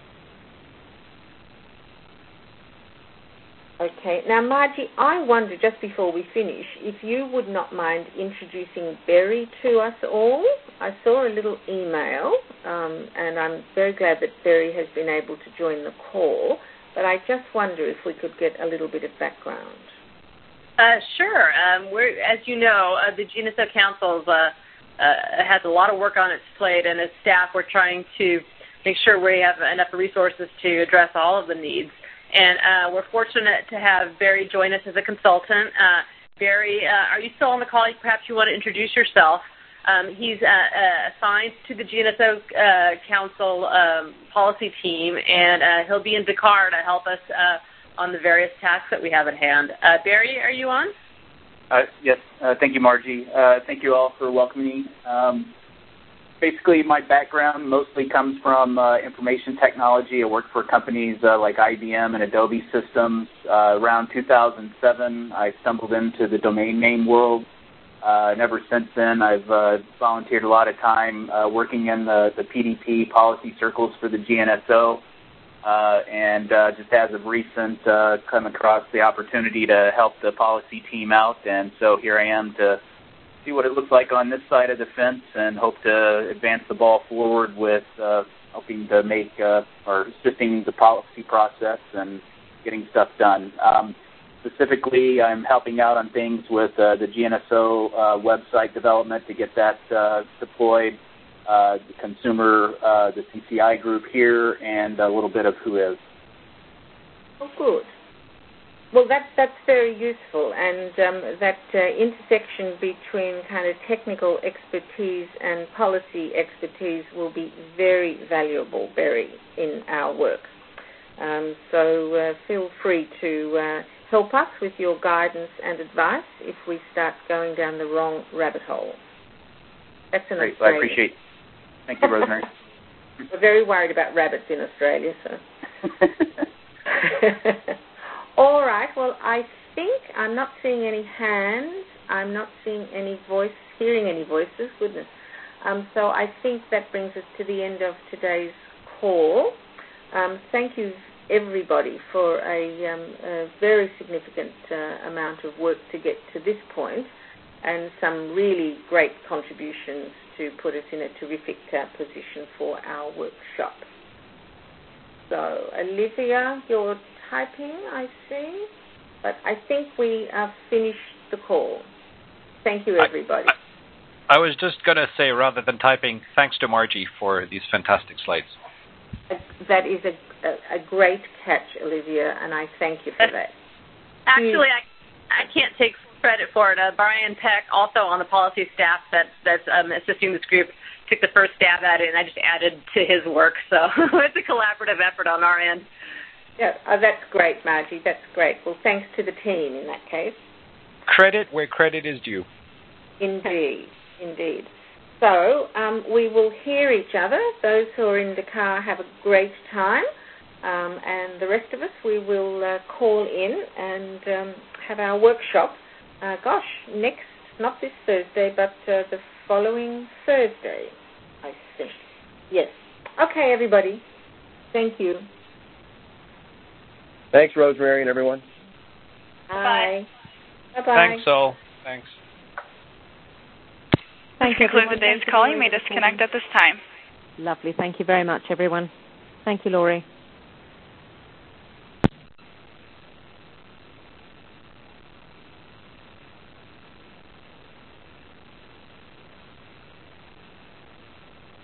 Okay. Now, Margie, I wonder, just before we finish, if you would not mind introducing Berry to us all. I saw a little email, um, and I'm very glad that Berry has been able to join the call, but I just wonder if we could get a little bit of background. Uh, sure. Um, we're, as you know, uh, the G N S O Council uh, uh, has a lot of work on its plate, and as staff, we're trying to make sure we have enough resources to address all of the needs. And uh, we're fortunate to have Barry join us as a consultant. Uh, Barry, uh, are you still on the call? Perhaps you want to introduce yourself. Um, he's uh, uh, assigned to the G N S O uh, Council um, policy team, and uh, he'll be in Dakar to help us uh, on the various tasks that we have at hand. Uh, Barry, are you on? Uh, yes. Uh, thank you, Margie. Uh, thank you all for welcoming me. Um, Basically, my background mostly comes from uh, information technology. I worked for companies uh, like I B M and Adobe Systems. Uh, around two thousand seven, I stumbled into the domain name world. Uh, and ever since then, I've uh, volunteered a lot of time uh, working in the, the P D P policy circles for the G N S O. Uh, and uh, just as of recent, uh, come across the opportunity to help the policy team out. And so here I am to see what it looks like on this side of the fence and hope to advance the ball forward with uh, helping to make uh, or assisting the policy process and getting stuff done. Um, specifically, I'm helping out on things with uh, the G N S O uh, website development to get that uh, deployed, uh, the consumer, uh, the C C I group here, and a little bit of Who Is. Oh, good. Well, that, that's very useful, and um, that uh, intersection between kind of technical expertise and policy expertise will be very valuable, Barry, in our work. Um, so uh, feel free to uh, help us with your guidance and advice if we start going down the wrong rabbit hole. That's an Great. Australia. I appreciate it. Thank you, Rosemary. We're very worried about rabbits in Australia, so... All right. Well, I think I'm not seeing any hands. I'm not seeing any voice, hearing any voices. Goodness. Um, so I think that brings us to the end of today's call. Um, thank you, everybody, for a, um, a very significant uh, amount of work to get to this point, and some really great contributions to put us in a terrific uh, position for our workshop. So, Olivia, you're typing, I see, but I think we have finished the call. Thank you, everybody. I, I was just going to say, rather than typing, thanks to Margie for these fantastic slides. That is a, a, a great catch, Olivia, and I thank you for that. Actually, I, I can't take credit for it. Uh, Brian Peck, also on the policy staff that, that's um, assisting this group, took the first stab at it, and I just added to his work. So it's a collaborative effort on our end. Yeah, oh, that's great, Margie. That's great. Well, thanks to the team in that case. Credit where credit is due. Indeed, indeed. So um, we will hear each other. Those who are in the car have a great time. Um, and the rest of us, we will uh, call in and um, have our workshop. Uh, gosh, next, not this Thursday, but uh, the following Thursday, I think. Yes. Okay, everybody. Thank you. Thanks, Rosemary, and everyone. Bye. Bye-bye. Thanks, all. Thanks. This concludes today's call. You may disconnect at this time. Lovely. Thank you very much, everyone. Thank you, Laurie.